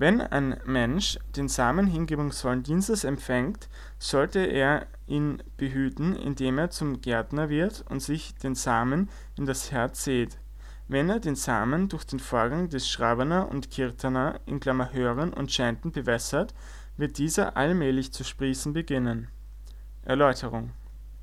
Wenn ein Mensch den Samen hingebungsvollen Dienstes empfängt, sollte er ihn behüten, indem er zum Gärtner wird und sich den Samen in das Herz sät. Wenn er den Samen durch den Vorgang des Shravana und Kirtana (Hören und Chanten) bewässert, wird dieser allmählich zu sprießen beginnen. Erläuterung: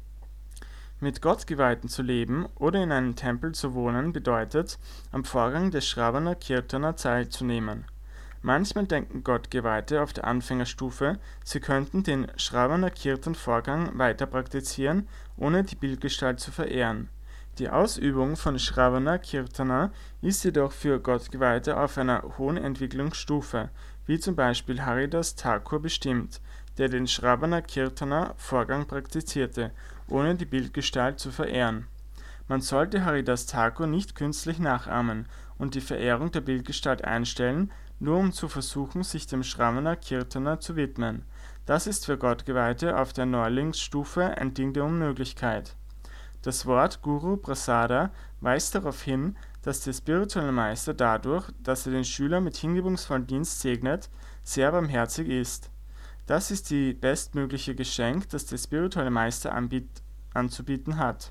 Mit Gottgeweihten zu leben oder in einem Tempel zu wohnen bedeutet, am Vorgang des Shravana Kirtana teilzunehmen. Manchmal denken Gottgeweihte auf der Anfängerstufe, sie könnten den Shravana-Kirtan-Vorgang weiter praktizieren, ohne die Bildgestalt zu verehren. Die Ausübung von Shravana Kirtana ist jedoch für Gottgeweihte auf einer hohen Entwicklungsstufe, wie zum Beispiel Haridas Thakur bestimmt, der den Shravana Kirtana Vorgang praktizierte, ohne die Bildgestalt zu verehren. Man sollte Haridas Thakur nicht künstlich nachahmen und die Verehrung der Bildgestalt einstellen, nur um zu versuchen, sich dem Shravana Kirtana zu widmen. Das ist für Gottgeweihte auf der Neulingsstufe ein Ding der Unmöglichkeit. Das Wort Guru Prasada weist darauf hin, dass der spirituelle Meister dadurch, dass er den Schüler mit hingebungsvollem Dienst segnet, sehr barmherzig ist. Das ist die bestmögliche Geschenk, das der spirituelle Meister anzubieten hat.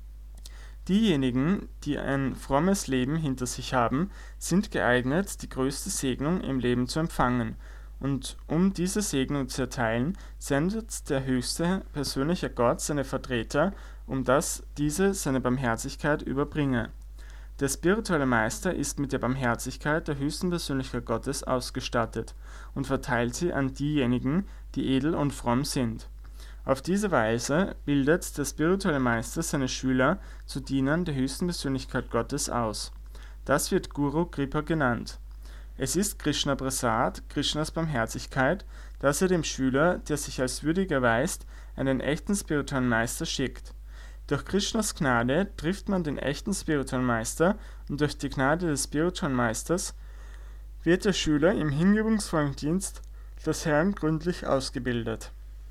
Diejenigen, die ein frommes Leben hinter sich haben, sind geeignet, die größte Segnung im Leben zu empfangen, und um diese Segnung zu erteilen, sendet der höchste persönliche Gott seine Vertreter, dass diese seine Barmherzigkeit überbringe. Der spirituelle Meister ist mit der Barmherzigkeit der höchsten Persönlichkeit Gottes ausgestattet und verteilt sie an diejenigen, die edel und fromm sind. Auf diese Weise bildet der spirituelle Meister seine Schüler zu Dienern der höchsten Persönlichkeit Gottes aus. Das wird Guru Kripa genannt. Es ist Krishna Prasad, Krishnas Barmherzigkeit, dass er dem Schüler, der sich als würdig erweist, einen echten spirituellen Meister schickt. Durch Krishnas Gnade trifft man den echten spirituellen Meister, und durch die Gnade des spirituellen Meisters wird der Schüler im hingebungsvollen Dienst des Herrn gründlich ausgebildet.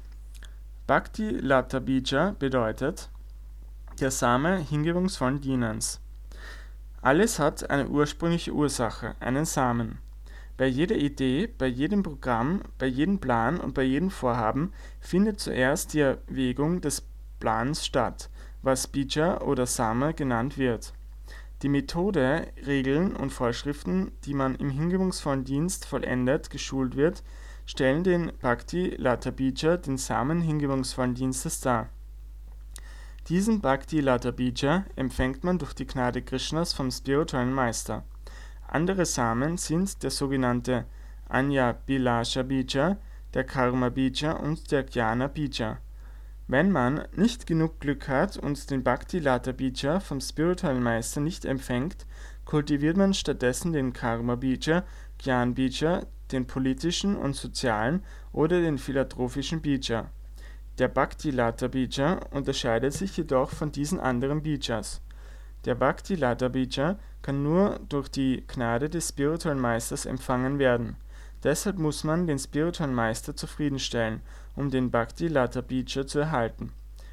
Bhakti Lata Bija bedeutet der Same hingebungsvollen Dienens. Alles hat eine ursprüngliche Ursache, einen Samen. Bei jeder Idee, bei jedem Programm, bei jedem Plan und bei jedem Vorhaben findet zuerst die Erwägung des Plans statt, was Bija oder Same genannt wird. Die Methode, Regeln und Vorschriften, die man im hingebungsvollen Dienst vollendet geschult wird, stellen den Bhakti Lata Bija, den Samen hingebungsvollen Dienstes dar. Diesen Bhakti Lata Bija empfängt man durch die Gnade Krishnas vom spirituellen Meister. Andere Samen sind der sogenannte Anya Bilasha Bija, der Karma Bija und der Jnana Bija. Wenn man nicht genug Glück hat und den Bhakti Lata Bija vom spirituellen Meister nicht empfängt, kultiviert man stattdessen den Karma Bija, Jnana Bija, den politischen und sozialen oder den philanthropischen Bija. Der Bhakti Lata Bija unterscheidet sich jedoch von diesen anderen Bijas. Der Bhakti Lata Bija kann nur durch die Gnade des spirituellen Meisters empfangen werden. Deshalb muss man den spirituellen Meister zufriedenstellen, um den Bhakti Lata Bija zu erhalten.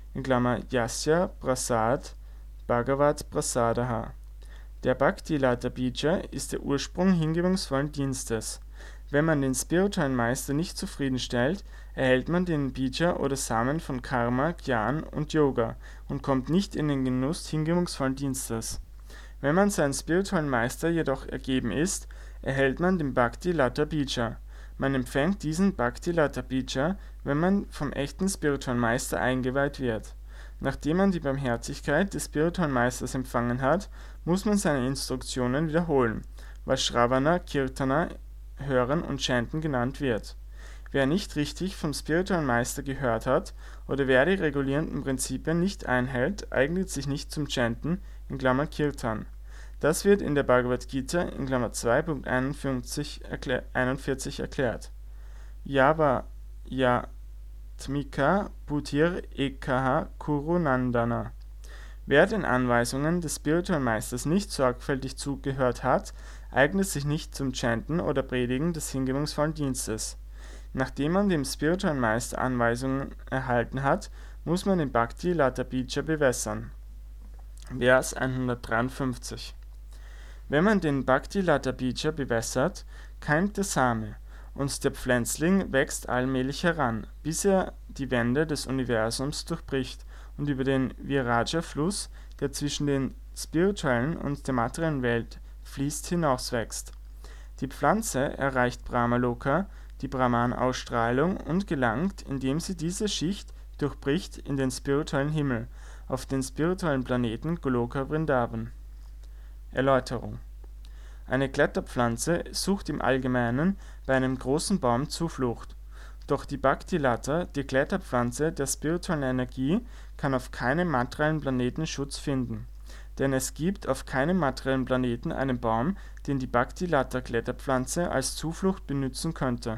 Yasya Prasad Bhagavat Prasadaha. Der Bhakti Lata Bija ist der Ursprung hingebungsvollen Dienstes. Wenn man den spirituellen Meister nicht zufriedenstellt, erhält man den Bija oder Samen von Karma, Gyan und Yoga und kommt nicht in den Genuss hingebungsvollen Dienstes. Wenn man seinem spirituellen Meister jedoch ergeben ist, erhält man den Bhakti Lata Bija. Man empfängt diesen Bhakti Lata Bija, wenn man vom echten spirituellen Meister eingeweiht wird. Nachdem man die Barmherzigkeit des spirituellen Meisters empfangen hat, muss man seine Instruktionen wiederholen, was Shravana, Kirtana, Hören und Chanten genannt wird. Wer nicht richtig vom spirituellen Meister gehört hat oder wer die regulierenden Prinzipien nicht einhält, eignet sich nicht zum Chanten (Kirtan). Das wird in der Bhagavad Gita (2.41 erklärt. Yava yatmika buddhir ekaha kuru nandana. Wer den Anweisungen des spirituellen Meisters nicht sorgfältig zugehört hat, eignet sich nicht zum Chanten oder Predigen des hingebungsvollen Dienstes. Nachdem man dem spirituellen Meister Anweisungen erhalten hat, muss man den Bhakti Lata Bija bewässern. Vers 153. Wenn man den Bhakti Lata Bija bewässert, keimt der Same, und der Pflänzling wächst allmählich heran, bis er die Wände des Universums durchbricht und über den Viraja-Fluss, der zwischen den spirituellen und der materiellen Welt fließt, hinauswächst. Die Pflanze erreicht Brahmaloka, die Brahman-Ausstrahlung, und gelangt, indem sie diese Schicht durchbricht, in den spirituellen Himmel, auf den spirituellen Planeten Goloka Vrindavan. Erläuterung: Eine Kletterpflanze sucht im Allgemeinen bei einem großen Baum Zuflucht. Doch die Bhakti-Lata, die Kletterpflanze der spirituellen Energie, kann auf keinem materiellen Planeten Schutz finden. Denn es gibt auf keinem materiellen Planeten einen Baum, den die Bhakti-Lata-Kletterpflanze als Zuflucht benützen könnte.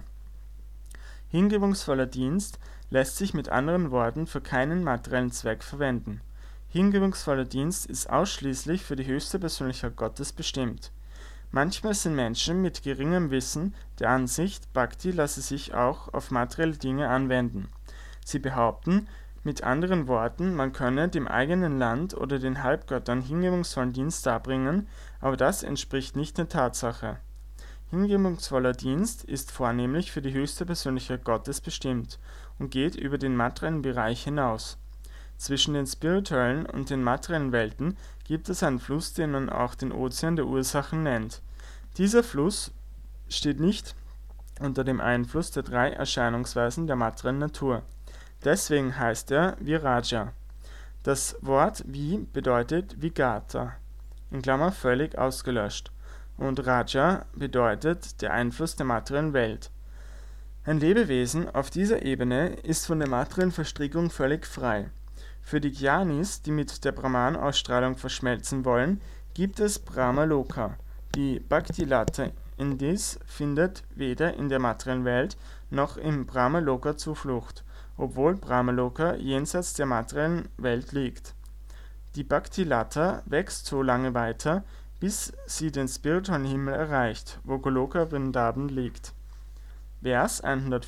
Hingebungsvoller Dienst lässt sich mit anderen Worten für keinen materiellen Zweck verwenden. Hingebungsvoller Dienst ist ausschließlich für die höchste Persönlichkeit Gottes bestimmt. Manchmal sind Menschen mit geringem Wissen der Ansicht, Bhakti lasse sich auch auf materielle Dinge anwenden. Sie behaupten, mit anderen Worten, man könne dem eigenen Land oder den Halbgöttern hingebungsvollen Dienst darbringen, aber das entspricht nicht der Tatsache. Hingebungsvoller Dienst ist vornehmlich für die höchste Persönlichkeit Gottes bestimmt und geht über den materiellen Bereich hinaus. Zwischen den spirituellen und den materiellen Welten gibt es einen Fluss, den man auch den Ozean der Ursachen nennt. Dieser Fluss steht nicht unter dem Einfluss der drei Erscheinungsweisen der materiellen Natur. Deswegen heißt er Viraja. Das Wort Vi bedeutet Vigata, in Klammer völlig ausgelöscht, und Raja bedeutet der Einfluss der materiellen Welt. Ein Lebewesen auf dieser Ebene ist von der materiellen Verstrickung völlig frei. Für die Jnanis, die mit der Brahman-Ausstrahlung verschmelzen wollen, gibt es Brahmaloka. Die Bhakti-Lata indes findet weder in der materiellen Welt noch im Brahmaloka Zuflucht, obwohl Brahmaloka jenseits der materiellen Welt liegt. Die Bhakti-Lata wächst so lange weiter, bis sie den spirituellen Himmel erreicht, wo Goloka Vrindavan liegt. Vers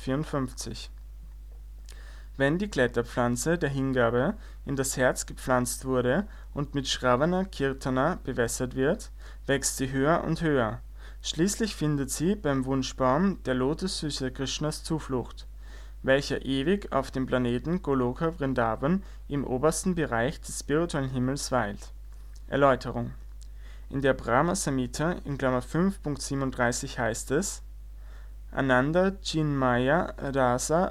154. Wenn die Kletterpflanze der Hingabe in das Herz gepflanzt wurde und mit Shravana Kirtana bewässert wird, wächst sie höher und höher. Schließlich findet sie beim Wunschbaum der Lotusfüße Krishnas Zuflucht, welcher ewig auf dem Planeten Goloka Vrindavan im obersten Bereich des spirituellen Himmels weilt. Erläuterung: In der Brahma Samhita in Klammer 5.37 heißt es: Ananda Chinmaya Rasa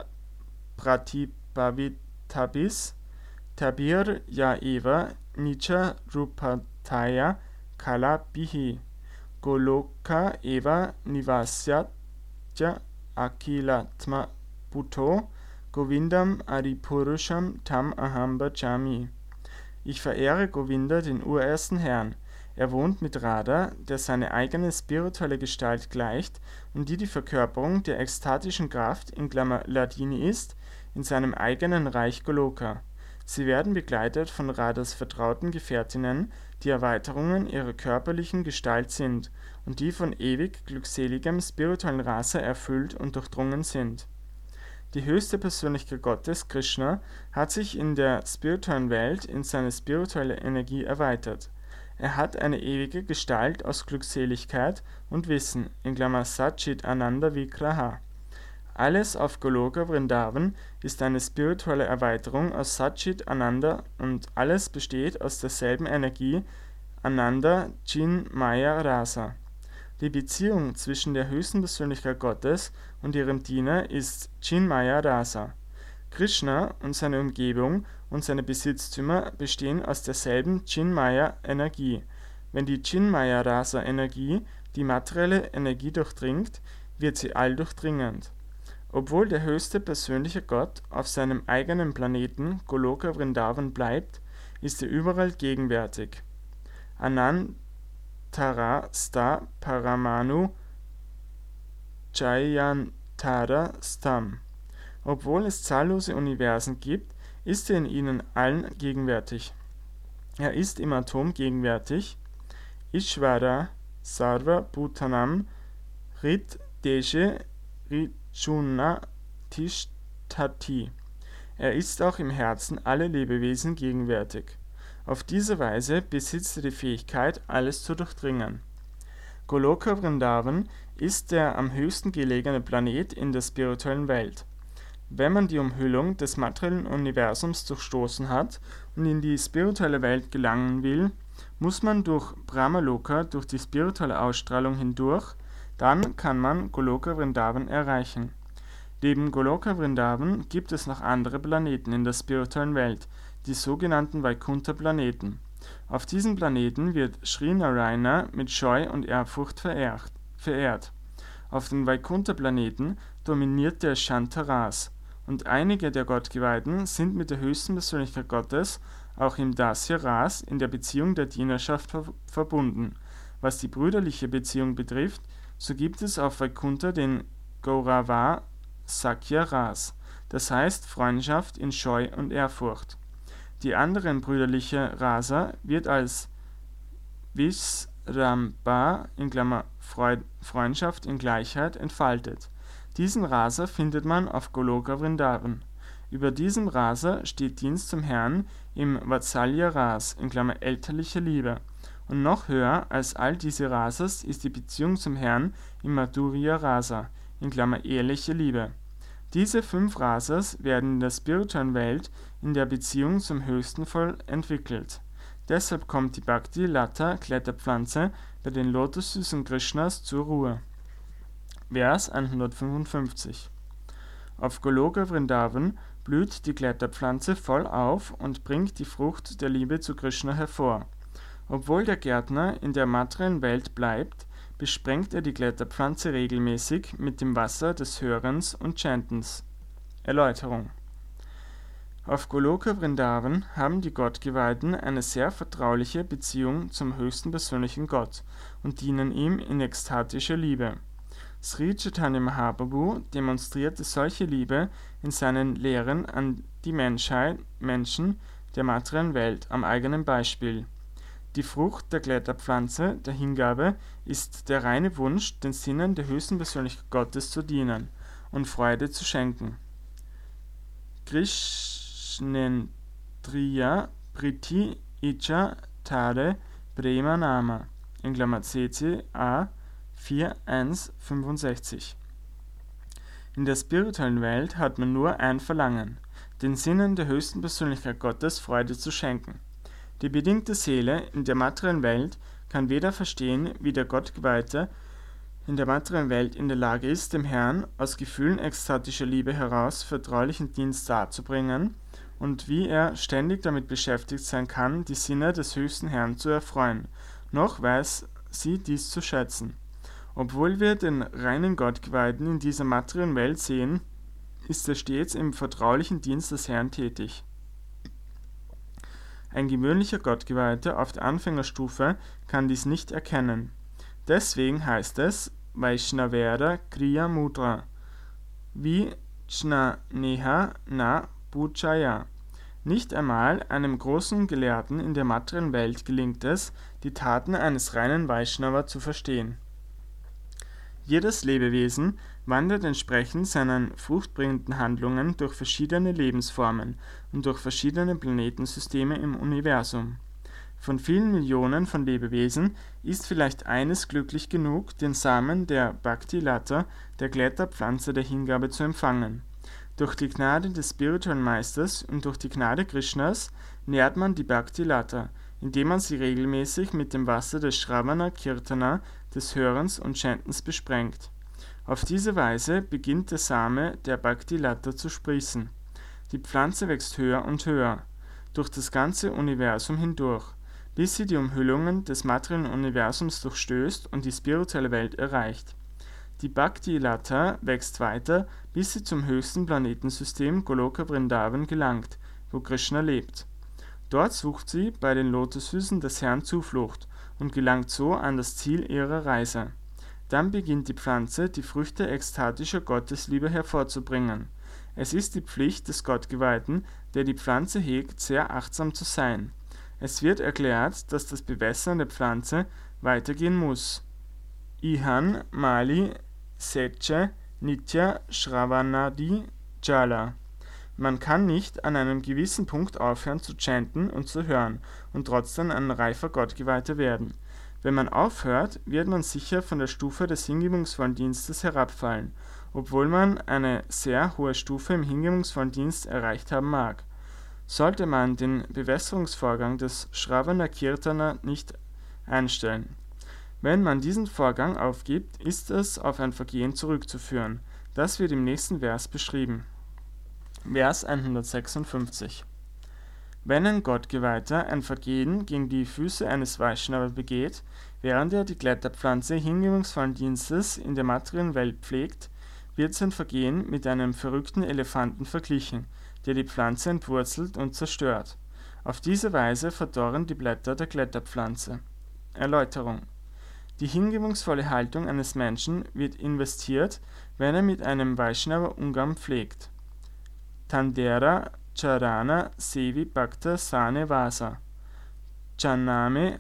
Pratibhavitabis Tabir Ya Eva Nicha Rupataya Kala Bihi Goloka Eva Nivasyatya Akilatma Bhutto Govindam Adipurusham Tam Aham Bhajami. Ich verehre Govinda, den urersten Herrn. Er wohnt mit Radha, der seine eigene spirituelle Gestalt gleicht und die Verkörperung der ekstatischen Kraft in Klammer Hladini ist, in seinem eigenen Reich Goloka. Sie werden begleitet von Radhas vertrauten Gefährtinnen, die Erweiterungen ihrer körperlichen Gestalt sind und die von ewig glückseligem spirituellen Rasa erfüllt und durchdrungen sind. Die höchste Persönlichkeit Gottes, Krishna, hat sich in der spirituellen Welt in seine spirituelle Energie erweitert. Er hat eine ewige Gestalt aus Glückseligkeit und Wissen, in Klammer Satchit Ananda Vigraha. Alles auf Goloka Vrindavan ist eine spirituelle Erweiterung aus Satchit Ananda und alles besteht aus derselben Energie Ananda Chinmaya Rasa. Die Beziehung zwischen der höchsten Persönlichkeit Gottes und ihrem Diener ist Chinmaya Rasa. Krishna und seine Umgebung und seine Besitztümer bestehen aus derselben Chinmaya-Energie. Wenn die Chinmaya-Rasa-Energie die materielle Energie durchdringt, wird sie alldurchdringend. Obwohl der höchste persönliche Gott auf seinem eigenen Planeten Goloka Vrindavan bleibt, ist er überall gegenwärtig. Anantara sta Paramanu Jayantara stam. Obwohl es zahllose Universen gibt, ist er in ihnen allen gegenwärtig. Er ist im Atom gegenwärtig. Ishvara Sarva Bhutanam Rit Deshe Rijuna Tishtati. Er ist auch im Herzen aller Lebewesen gegenwärtig. Auf diese Weise besitzt er die Fähigkeit, alles zu durchdringen. Goloka Vrindavan ist der am höchsten gelegene Planet in der spirituellen Welt. Wenn man die Umhüllung des materiellen Universums durchstoßen hat und in die spirituelle Welt gelangen will, muss man durch Brahmaloka, durch die spirituelle Ausstrahlung hindurch, dann kann man Goloka Vrindavan erreichen. Neben Goloka Vrindavan gibt es noch andere Planeten in der spirituellen Welt, die sogenannten Vaikuntha-Planeten. Auf diesen Planeten wird Sri Narayana mit Scheu und Ehrfurcht verehrt. Auf den Vaikuntha-Planeten dominiert der Shantaras, und einige der Gottgeweihten sind mit der höchsten Persönlichkeit Gottes, auch im Dasya Ras, in der Beziehung der Dienerschaft verbunden. Was die brüderliche Beziehung betrifft, so gibt es auf Vaikuntha den Gaurava Sakhya Ras, das heißt Freundschaft in Scheu und Ehrfurcht. Die anderen brüderliche Rasa wird als Visrambha (Freundschaft in Gleichheit) entfaltet. Diesen Rasa findet man auf Goloka Vrindavan. Über diesem Rasa steht Dienst zum Herrn im Vatsalya Ras (elterliche Liebe). Und noch höher als all diese Rasas ist die Beziehung zum Herrn im Madhurya Rasa (eheliche Liebe). Diese 5 Rasas werden in der spirituellen Welt in der Beziehung zum Höchsten voll entwickelt. Deshalb kommt die Bhakti-Lata Kletterpflanze bei den Lotusfüßen Krishnas zur Ruhe. Vers 155. Auf Goloka Vrindavan blüht die Kletterpflanze voll auf und bringt die Frucht der Liebe zu Krishna hervor. Obwohl der Gärtner in der materiellen Welt bleibt, besprengt er die Kletterpflanze regelmäßig mit dem Wasser des Hörens und Chantens. Erläuterung: Auf Goloka Vrindavan haben die Gottgeweihten eine sehr vertrauliche Beziehung zum höchsten persönlichen Gott und dienen ihm in ekstatischer Liebe. Sri Chaitanya Mahaprabhu demonstrierte solche Liebe in seinen Lehren an die Menschen der materiellen Welt am eigenen Beispiel. Die Frucht der Kletterpflanze, der Hingabe, ist der reine Wunsch, den Sinnen der höchsten Persönlichkeit Gottes zu dienen und Freude zu schenken. Krishnendriya Priti Icha Tare Prema Nama (CCA 4.1.65). In der spirituellen Welt hat man nur ein Verlangen, den Sinnen der höchsten Persönlichkeit Gottes Freude zu schenken. Die bedingte Seele in der materiellen Welt kann weder verstehen, wie der Gottgeweihte in der materiellen Welt in der Lage ist, dem Herrn aus Gefühlen ekstatischer Liebe heraus vertraulichen Dienst darzubringen, und wie er ständig damit beschäftigt sein kann, die Sinne des höchsten Herrn zu erfreuen, noch weiß sie dies zu schätzen. Obwohl wir den reinen Gottgeweihten in dieser materiellen Welt sehen, ist er stets im vertraulichen Dienst des Herrn tätig. Ein gewöhnlicher Gottgeweihter auf der Anfängerstufe kann dies nicht erkennen. Deswegen heißt es Vaishnavera Kriya Mudra, wie Jnaneha na Puchaya. Nicht einmal einem großen Gelehrten in der materiellen Welt gelingt es, die Taten eines reinen Vaishnava zu verstehen. Jedes Lebewesen wandert entsprechend seinen fruchtbringenden Handlungen durch verschiedene Lebensformen und durch verschiedene Planetensysteme im Universum. Von vielen Millionen von Lebewesen ist vielleicht eines glücklich genug, den Samen der Bhakti-Lata, der Kletterpflanze der Hingabe, zu empfangen. Durch die Gnade des spirituellen Meisters und durch die Gnade Krishnas nährt man die Bhakti-Lata, indem man sie regelmäßig mit dem Wasser des Shravana Kirtana, des Hörens und Chantens besprengt. Auf diese Weise beginnt der Same der Bhakti-Lata zu sprießen. Die Pflanze wächst höher und höher, durch das ganze Universum hindurch, bis sie die Umhüllungen des materiellen Universums durchstößt und die spirituelle Welt erreicht. Die Bhakti-Lata wächst weiter, bis sie zum höchsten Planetensystem Goloka Vrindavan gelangt, wo Krishna lebt. Dort sucht sie bei den Lotusfüßen des Herrn Zuflucht und gelangt so an das Ziel ihrer Reise. Dann beginnt die Pflanze, die Früchte ekstatischer Gottesliebe hervorzubringen. Es ist die Pflicht des Gottgeweihten, der die Pflanze hegt, sehr achtsam zu sein. Es wird erklärt, dass das Bewässern der Pflanze weitergehen muss. Ihan Mali Seche Nitya Shravanadi Jala. Man kann nicht an einem gewissen Punkt aufhören zu chanten und zu hören und trotzdem ein reifer Gottgeweihter werden. Wenn man aufhört, wird man sicher von der Stufe des hingebungsvollen Dienstes herabfallen, obwohl man eine sehr hohe Stufe im hingebungsvollen Dienst erreicht haben mag. Sollte man den Bewässerungsvorgang des Shravana Kirtana nicht einstellen. Wenn man diesen Vorgang aufgibt, ist es auf ein Vergehen zurückzuführen. Das wird im nächsten Vers beschrieben. Vers 156. Wenn ein Gottgeweihter ein Vergehen gegen die Füße eines Vaishnava begeht, während er die Kletterpflanze hingebungsvollen Dienstes in der materiellen Welt pflegt, wird sein Vergehen mit einem verrückten Elefanten verglichen, der die Pflanze entwurzelt und zerstört. Auf diese Weise verdorren die Blätter der Kletterpflanze. Erläuterung: Die hingebungsvolle Haltung eines Menschen wird investiert, wenn er mit einem Vaishnava Umgang pflegt. Tandera Charana Sevi Bhakta Sane Vasa Chaname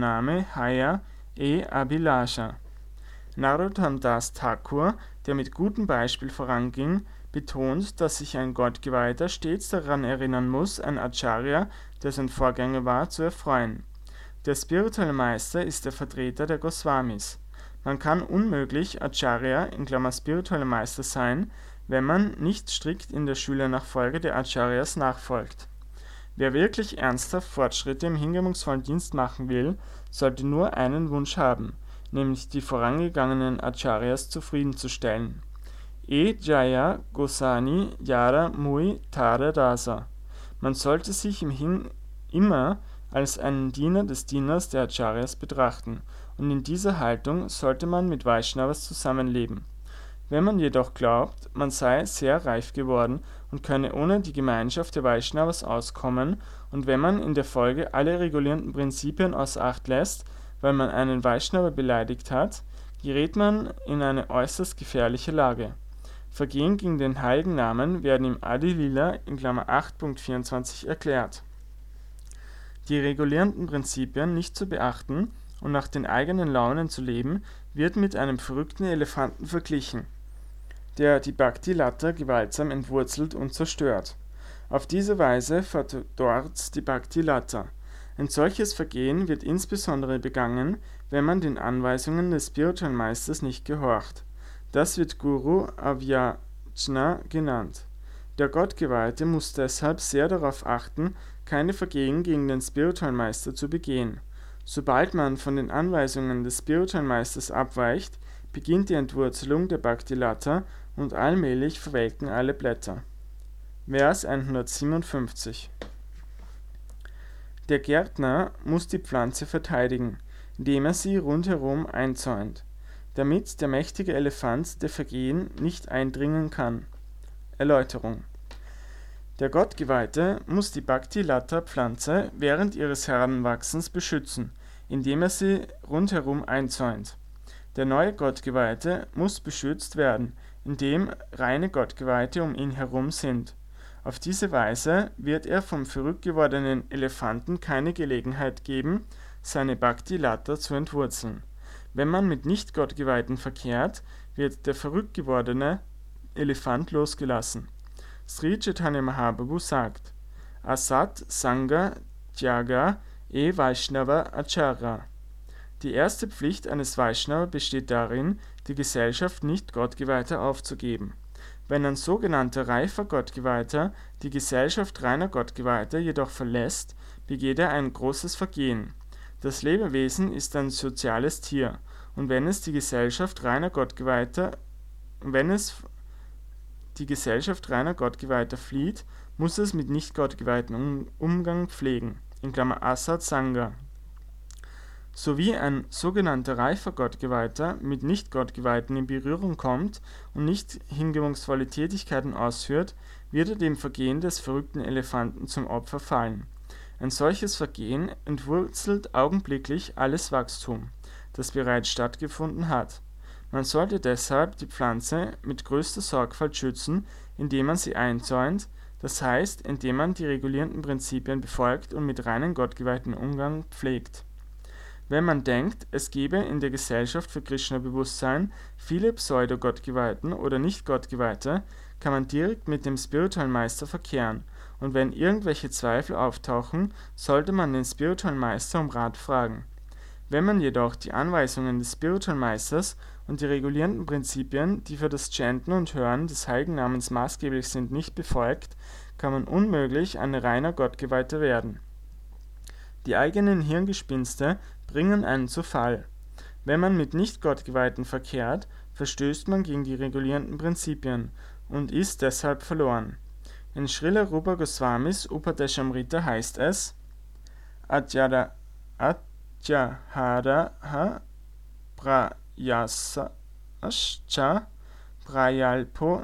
Haya Abhilasha. Narottam Das Thakur, der mit gutem Beispiel voranging, betont, dass sich ein Gottgeweihter stets daran erinnern muss, ein Acharya, der sein Vorgänger war, zu erfreuen. Der spirituelle Meister ist der Vertreter der Goswamis. Man kann unmöglich Acharya (spiritueller Meister) sein, wenn man nicht strikt in der Schülernachfolge der Acharyas nachfolgt. Wer wirklich ernsthaft Fortschritte im hingebungsvollen Dienst machen will, sollte nur einen Wunsch haben, nämlich die vorangegangenen Acharyas zufriedenzustellen. Jaya Gosani Yara Mui Tara Rasa. Man sollte sich immer als einen Diener des Dieners der Acharyas betrachten, und in dieser Haltung sollte man mit Vaishnavas zusammenleben. Wenn man jedoch glaubt, man sei sehr reif geworden und könne ohne die Gemeinschaft der Vaishnavas auskommen, und wenn man in der Folge alle regulierenden Prinzipien außer Acht lässt, weil man einen Vaishnava beleidigt hat, gerät man in eine äußerst gefährliche Lage. Vergehen gegen den heiligen Namen werden im Adi Lila in Klammer 8.24 erklärt. Die regulierenden Prinzipien nicht zu beachten und nach den eigenen Launen zu leben, wird mit einem verrückten Elefanten verglichen, der die Bhakti-Latta gewaltsam entwurzelt und zerstört. Auf diese Weise verdorrt die Bhakti-Latta. Ein solches Vergehen wird insbesondere begangen, wenn man den Anweisungen des spirituellen Meisters nicht gehorcht. Das wird Guru Avyajna genannt. Der Gottgeweihte muss deshalb sehr darauf achten, keine Vergehen gegen den spirituellen Meister zu begehen. Sobald man von den Anweisungen des spirituellen Meisters abweicht, beginnt die Entwurzelung der Bhakti-Latta und allmählich verwelken alle Blätter. Vers 157. Der Gärtner muss die Pflanze verteidigen, indem er sie rundherum einzäunt, damit der mächtige Elefant der Vergehen nicht eindringen kann. Erläuterung: Der Gottgeweihte muss die Bhakti-Latta-Pflanze während ihres Heranwachsens beschützen, indem er sie rundherum einzäunt. Der neue Gottgeweihte muss beschützt werden, indem reine Gottgeweihte um ihn herum sind. Auf diese Weise wird er vom verrückt gewordenen Elefanten keine Gelegenheit geben, seine Bhakti-Latta zu entwurzeln. Wenn man mit Nicht-Gottgeweihten verkehrt, wird der verrückt gewordene Elefant losgelassen. Sri Chaitanya Mahaprabhu sagt: Asat Sangha Tyaga Vaishnava Acharya. Die erste Pflicht eines Vaishnava besteht darin, die Gesellschaft Nicht-Gottgeweihter aufzugeben. Wenn ein sogenannter reifer Gottgeweihter die Gesellschaft reiner Gottgeweihter jedoch verlässt, begeht er ein großes Vergehen. Das Lebewesen ist ein soziales Tier, und wenn es die Gesellschaft reiner Gottgeweihter flieht, muss es mit Nicht-Gottgeweihten Umgang pflegen, in Klammer Asat Sangha. So wie ein sogenannter reifer Gottgeweihter mit Nicht-Gottgeweihten in Berührung kommt und nicht hingebungsvolle Tätigkeiten ausführt, wird er dem Vergehen des verrückten Elefanten zum Opfer fallen. Ein solches Vergehen entwurzelt augenblicklich alles Wachstum, das bereits stattgefunden hat. Man sollte deshalb die Pflanze mit größter Sorgfalt schützen, indem man sie einzäunt, das heißt, indem man die regulierenden Prinzipien befolgt und mit reinen Gottgeweihten Umgang pflegt. Wenn man denkt, es gebe in der Gesellschaft für Krishna-Bewusstsein viele Pseudo-Gottgeweihten oder Nicht-Gottgeweihte, kann man direkt mit dem spirituellen Meister verkehren, und wenn irgendwelche Zweifel auftauchen, sollte man den spirituellen Meister um Rat fragen. Wenn man jedoch die Anweisungen des Spiritual Meisters und die regulierenden Prinzipien, die für das Chanten und Hören des heiligen Namens maßgeblich sind, nicht befolgt, kann man unmöglich ein reiner Gottgeweihter werden. Die eigenen Hirngespinste bringen einen zu Fall. Wenn man mit Nicht-Gottgeweihten verkehrt, verstößt man gegen die regulierenden Prinzipien und ist deshalb verloren. In Srila Rupa Goswamis Upadeshamrita heißt es: Atyaharaha prayasascha prayalpo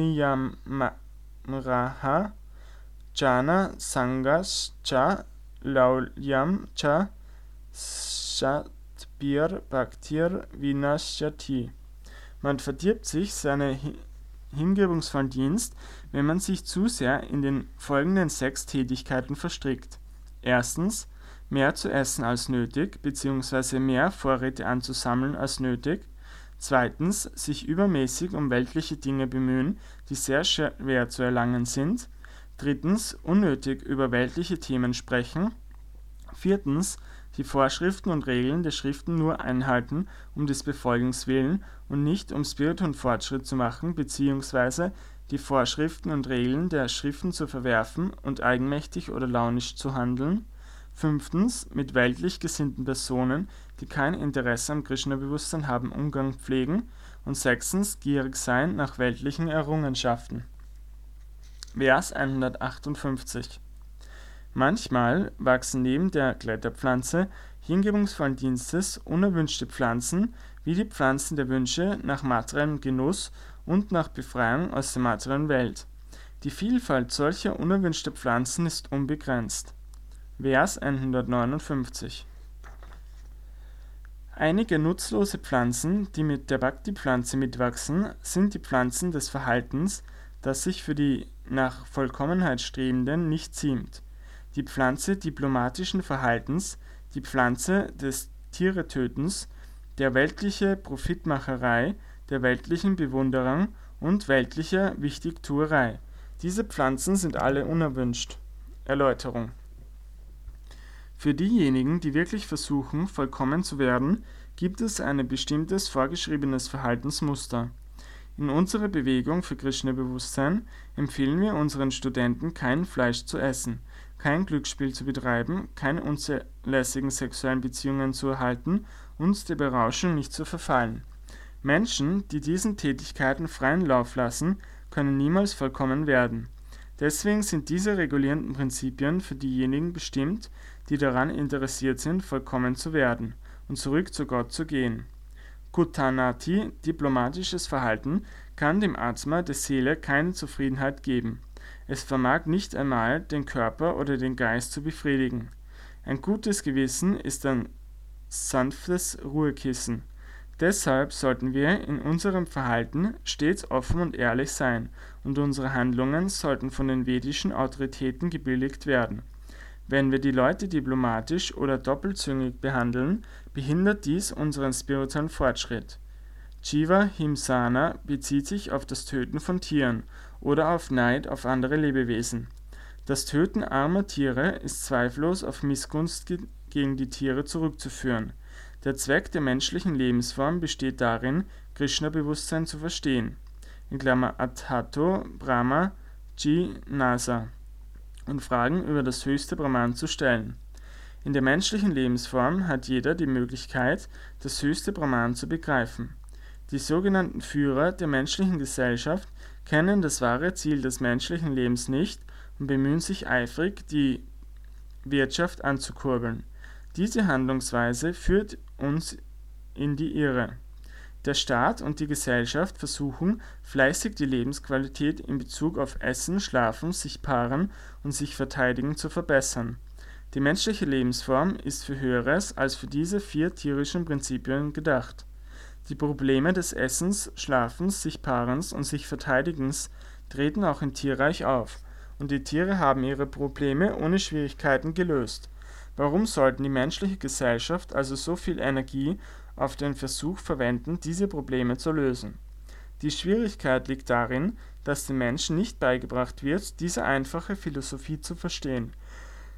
niyamraha jana sangascha laulyam cha satbir bhaktir vinashyati. Man verdirbt sich seinen hingebungsvollen Dienst, wenn man sich zu sehr in den folgenden 6 Tätigkeiten verstrickt. Erstens, mehr zu essen als nötig, bzw. mehr Vorräte anzusammeln als nötig. Zweitens, sich übermäßig um weltliche Dinge bemühen, die sehr schwer zu erlangen sind. Drittens, unnötig über weltliche Themen sprechen. Viertens, die Vorschriften und Regeln der Schriften nur einhalten, um des Befolgens willen und nicht um spirituellen Fortschritt zu machen, bzw. die Vorschriften und Regeln der Schriften zu verwerfen und eigenmächtig oder launisch zu handeln. Fünftens, mit weltlich gesinnten Personen, die kein Interesse am Krishna-Bewusstsein haben, Umgang pflegen. Und sechstens, gierig sein nach weltlichen Errungenschaften. Vers 158. Manchmal wachsen neben der Kletterpflanze hingebungsvollen Dienstes unerwünschte Pflanzen, wie die Pflanzen der Wünsche nach materiellem Genuss und nach Befreiung aus der materiellen Welt. Die Vielfalt solcher unerwünschter Pflanzen ist unbegrenzt. Vers 159. Einige nutzlose Pflanzen, die mit der Bhakti-Pflanze mitwachsen, sind die Pflanzen des Verhaltens, das sich für die nach Vollkommenheit Strebenden nicht ziemt. Die Pflanze diplomatischen Verhaltens, die Pflanze des Tieretötens, der weltliche Profitmacherei, der weltlichen Bewunderung und weltlicher Wichtigtuerei. Diese Pflanzen sind alle unerwünscht. Erläuterung. Für diejenigen, die wirklich versuchen, vollkommen zu werden, gibt es ein bestimmtes vorgeschriebenes Verhaltensmuster. In unserer Bewegung für Krishna-Bewusstsein empfehlen wir unseren Studenten, kein Fleisch zu essen, kein Glücksspiel zu betreiben, keine unzulässigen sexuellen Beziehungen zu erhalten und der Berauschung nicht zu verfallen. Menschen, die diesen Tätigkeiten freien Lauf lassen, können niemals vollkommen werden. Deswegen sind diese regulierenden Prinzipien für diejenigen bestimmt, die daran interessiert sind, vollkommen zu werden und zurück zu Gott zu gehen. Kutanati, diplomatisches Verhalten, kann dem Atma der Seele keine Zufriedenheit geben. Es vermag nicht einmal, den Körper oder den Geist zu befriedigen. Ein gutes Gewissen ist ein sanftes Ruhekissen. Deshalb sollten wir in unserem Verhalten stets offen und ehrlich sein und unsere Handlungen sollten von den vedischen Autoritäten gebilligt werden. Wenn wir die Leute diplomatisch oder doppelzüngig behandeln, behindert dies unseren spirituellen Fortschritt. Jiva Himsana bezieht sich auf das Töten von Tieren oder auf Neid auf andere Lebewesen. Das Töten armer Tiere ist zweifellos auf Missgunst gegen die Tiere zurückzuführen. Der Zweck der menschlichen Lebensform besteht darin, Krishna-Bewusstsein zu verstehen. In Klammer Adhato Brahma Jinasa und Fragen über das höchste Brahman zu stellen. In der menschlichen Lebensform hat jeder die Möglichkeit, das höchste Brahman zu begreifen. Die sogenannten Führer der menschlichen Gesellschaft kennen das wahre Ziel des menschlichen Lebens nicht und bemühen sich eifrig, die Wirtschaft anzukurbeln. Diese Handlungsweise führt uns in die Irre. Der Staat und die Gesellschaft versuchen fleißig die Lebensqualität in Bezug auf Essen, Schlafen, sich paaren und sich verteidigen zu verbessern. Die menschliche Lebensform ist für Höheres als für diese 4 tierischen Prinzipien gedacht. Die Probleme des Essens, Schlafens, sich Paarens und sich Verteidigens treten auch im Tierreich auf, und die Tiere haben ihre Probleme ohne Schwierigkeiten gelöst. Warum sollten die menschliche Gesellschaft also so viel Energie auf den Versuch verwenden, diese Probleme zu lösen? Die Schwierigkeit liegt darin, dass den Menschen nicht beigebracht wird, diese einfache Philosophie zu verstehen.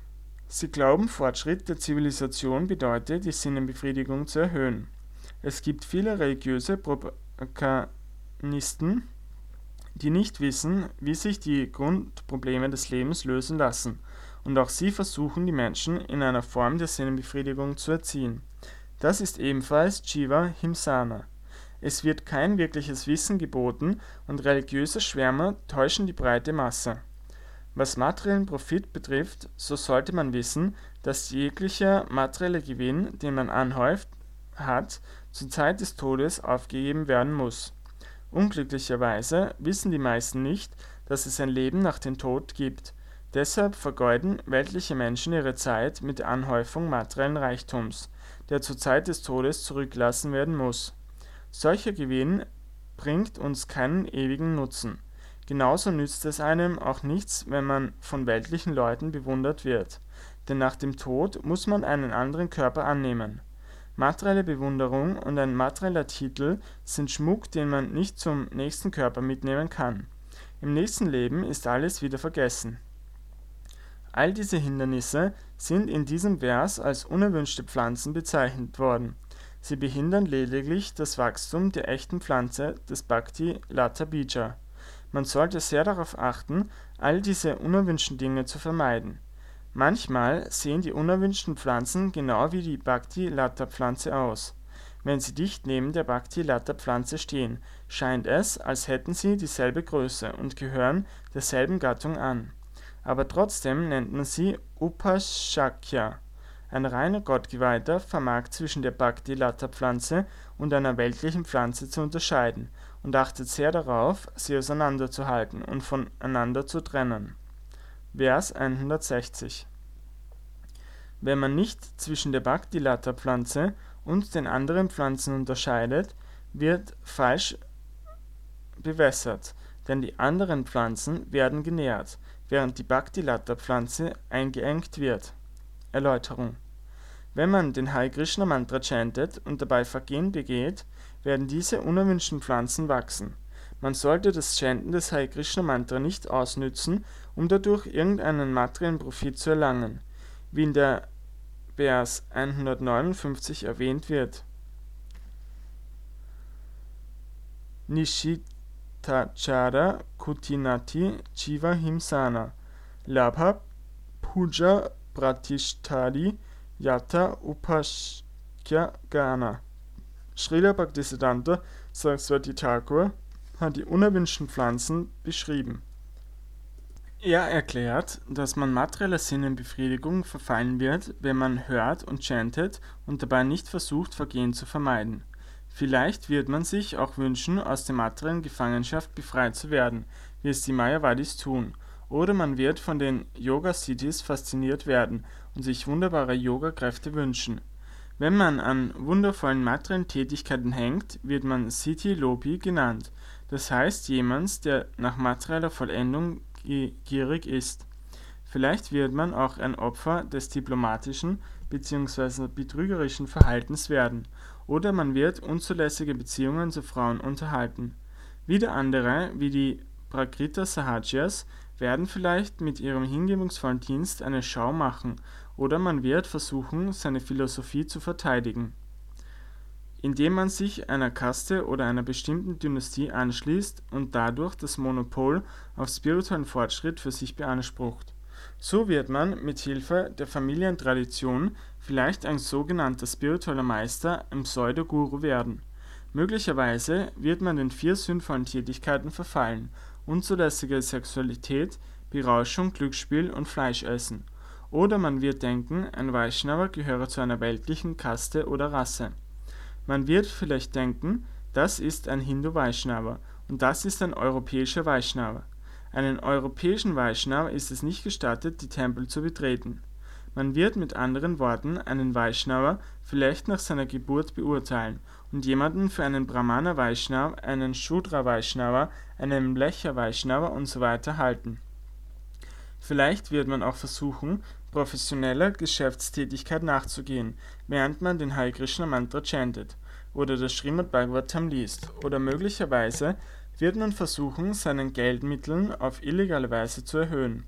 Sie glauben, Fortschritt der Zivilisation bedeute, die Sinnenbefriedigung zu erhöhen. Es gibt viele religiöse Propaganisten, die nicht wissen, wie sich die Grundprobleme des Lebens lösen lassen, und auch sie versuchen, die Menschen in einer Form der Sinnenbefriedigung zu erziehen. Das ist ebenfalls Jiva Himsana. Es wird kein wirkliches Wissen geboten und religiöse Schwärmer täuschen die breite Masse. Was materiellen Profit betrifft, so sollte man wissen, dass jeglicher materielle Gewinn, den man anhäuft hat, zur Zeit des Todes aufgegeben werden muss. Unglücklicherweise wissen die meisten nicht, dass es ein Leben nach dem Tod gibt. Deshalb vergeuden weltliche Menschen ihre Zeit mit der Anhäufung materiellen Reichtums, der zur Zeit des Todes zurückgelassen werden muss. Solcher Gewinn bringt uns keinen ewigen Nutzen. Genauso nützt es einem auch nichts, wenn man von weltlichen Leuten bewundert wird, denn nach dem Tod muss man einen anderen Körper annehmen. Materielle Bewunderung und ein materieller Titel sind Schmuck, den man nicht zum nächsten Körper mitnehmen kann. Im nächsten Leben ist alles wieder vergessen. All diese Hindernisse sind in diesem Vers als unerwünschte Pflanzen bezeichnet worden. Sie behindern lediglich das Wachstum der echten Pflanze des Bhakti Lata Bija. Man sollte sehr darauf achten, all diese unerwünschten Dinge zu vermeiden. Manchmal sehen die unerwünschten Pflanzen genau wie die Bhakti-Lata-Pflanze aus. Wenn sie dicht neben der Bhakti-Lata-Pflanze stehen, scheint es, als hätten sie dieselbe Größe und gehören derselben Gattung an. Aber trotzdem nennt man sie Upashakya. Ein reiner Gottgeweihter vermag zwischen der Bhakti-Lata-Pflanze und einer weltlichen Pflanze zu unterscheiden und achtet sehr darauf, sie auseinanderzuhalten und voneinander zu trennen. Vers 160. Wenn man nicht zwischen der Bhakti-Lata-Pflanze und den anderen Pflanzen unterscheidet, wird falsch bewässert, denn die anderen Pflanzen werden genährt, während die Bhakti-Lata-Pflanze eingeengt wird. Erläuterung. Wenn man den Hare Krishna Mantra chantet und dabei Vergehen begeht, werden diese unerwünschten Pflanzen wachsen. Man sollte das Chanten des Hare Krishna Mantra nicht ausnützen, um dadurch irgendeinen materiellen Profit zu erlangen, wie in der Vers 159 erwähnt wird. Nishitachara Kutinati Jiva Himsana Labha Puja Pratishtari Yata Upashkya Gana. Srila Bhaktisiddhanta Saraswati Thakur hat die unerwünschten Pflanzen beschrieben. Er erklärt, dass man materieller Sinnenbefriedigung verfallen wird, wenn man hört und chantet und dabei nicht versucht, Vergehen zu vermeiden. Vielleicht wird man sich auch wünschen, aus der materiellen Gefangenschaft befreit zu werden, wie es die Mayavadis tun, oder man wird von den Yoga-Siddhis fasziniert werden und sich wunderbare Yoga-Kräfte wünschen. Wenn man an wundervollen materiellen Tätigkeiten hängt, wird man Siddhi-Lobi genannt, das heißt jemand, der nach materieller Vollendung gierig ist. Vielleicht wird man auch ein Opfer des diplomatischen bzw. betrügerischen Verhaltens werden, oder man wird unzulässige Beziehungen zu Frauen unterhalten. Wieder andere, wie die Prakrita Sahajas, werden vielleicht mit ihrem hingebungsvollen Dienst eine Schau machen, oder man wird versuchen, seine Philosophie zu verteidigen, indem man sich einer Kaste oder einer bestimmten Dynastie anschließt und dadurch das Monopol auf spirituellen Fortschritt für sich beansprucht. So wird man mit Hilfe der Familientradition vielleicht ein sogenannter spiritueller Meister, ein Pseudo-Guru werden. Möglicherweise wird man den 4 sinnvollen Tätigkeiten verfallen: unzulässige Sexualität, Berauschung, Glücksspiel und Fleischessen. Oder man wird denken, ein Vaishnava gehöre zu einer weltlichen Kaste oder Rasse. Man wird vielleicht denken, das ist ein Hindu-Vaishnava und das ist ein europäischer Vaishnava. Einen europäischen Vaishnava ist es nicht gestattet, die Tempel zu betreten. Man wird mit anderen Worten einen Vaishnava vielleicht nach seiner Geburt beurteilen und jemanden für einen Brahmana Vaishnava, einen Shudra Vaishnava, einen Mlecha Vaishnava usw. halten. Vielleicht wird man auch versuchen, professioneller Geschäftstätigkeit nachzugehen, während man den Hare Krishna Mantra chantet oder das Srimad Bhagavatam liest, oder möglicherweise wird man versuchen, seinen Geldmitteln auf illegale Weise zu erhöhen.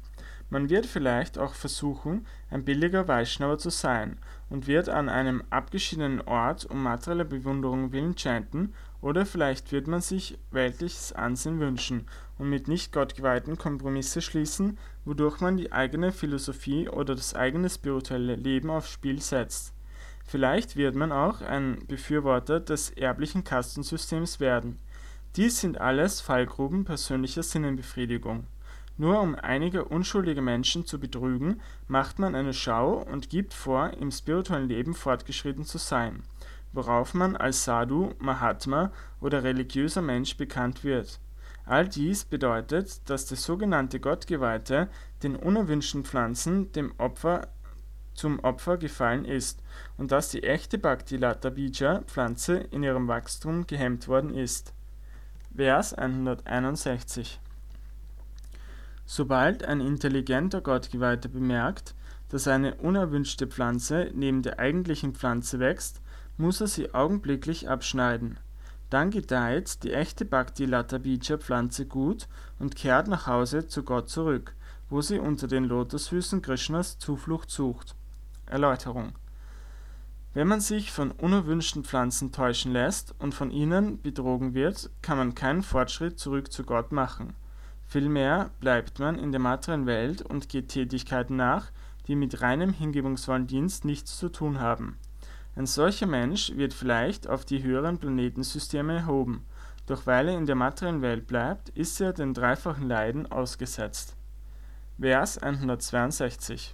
Man wird vielleicht auch versuchen, ein billiger Vaishnava zu sein und wird an einem abgeschiedenen Ort um materieller Bewunderung willen chanten, oder vielleicht wird man sich weltliches Ansehen wünschen und mit nicht Gottgeweihten Kompromisse schließen, wodurch man die eigene Philosophie oder das eigene spirituelle Leben aufs Spiel setzt. Vielleicht wird man auch ein Befürworter des erblichen Kastensystems werden. Dies sind alles Fallgruben persönlicher Sinnenbefriedigung. Nur um einige unschuldige Menschen zu betrügen, macht man eine Schau und gibt vor, im spirituellen Leben fortgeschritten zu sein, worauf man als Sadhu, Mahatma oder religiöser Mensch bekannt wird. All dies bedeutet, dass der sogenannte Gottgeweihte den unerwünschten Pflanzen zum Opfer gefallen ist und dass die echte Bhakti-Lata Bija-Pflanze in ihrem Wachstum gehemmt worden ist. Vers 161. Sobald ein intelligenter Gottgeweihter bemerkt, dass eine unerwünschte Pflanze neben der eigentlichen Pflanze wächst, muss er sie augenblicklich abschneiden. Dann gedeiht die echte Bhakti-Lata Bija-Pflanze gut und kehrt nach Hause zu Gott zurück, wo sie unter den Lotusfüßen Krishnas Zuflucht sucht. Erläuterung: Wenn man sich von unerwünschten Pflanzen täuschen lässt und von ihnen betrogen wird, kann man keinen Fortschritt zurück zu Gott machen. Vielmehr bleibt man in der materiellen Welt und geht Tätigkeiten nach, die mit reinem hingebungsvollen Dienst nichts zu tun haben. Ein solcher Mensch wird vielleicht auf die höheren Planetensysteme erhoben, doch weil er in der materiellen Welt bleibt, ist er den dreifachen Leiden ausgesetzt. Vers 162.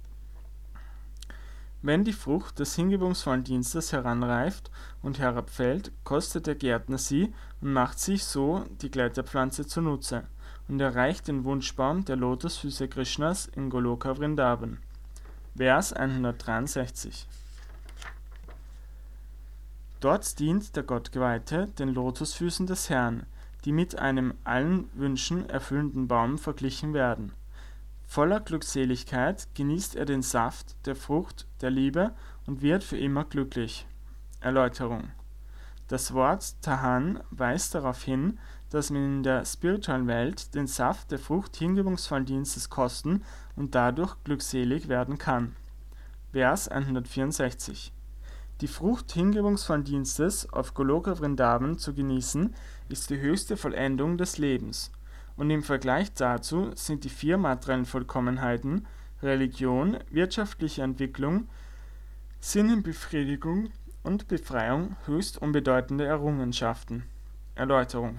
Wenn die Frucht des hingebungsvollen Dienstes heranreift und herabfällt, kostet der Gärtner sie und macht sich so die Kletterpflanze zunutze und erreicht den Wunschbaum der Lotusfüße Krishnas in Goloka Vrindavan. Vers 163. Dort dient der Gottgeweihte den Lotusfüßen des Herrn, die mit einem allen Wünschen erfüllenden Baum verglichen werden. Voller Glückseligkeit genießt er den Saft der Frucht der Liebe und wird für immer glücklich. Erläuterung: Das Wort Tahan weist darauf hin, dass man in der spirituellen Welt den Saft der Frucht hingebungsvollen Dienstes kosten und dadurch glückselig werden kann. Vers 164. Die Frucht hingebungsvollen Dienstes auf Goloka Vrindavan zu genießen, ist die höchste Vollendung des Lebens. Und im Vergleich dazu sind die 4 materiellen Vollkommenheiten Religion, wirtschaftliche Entwicklung, Sinnenbefriedigung und Befreiung höchst unbedeutende Errungenschaften. Erläuterung: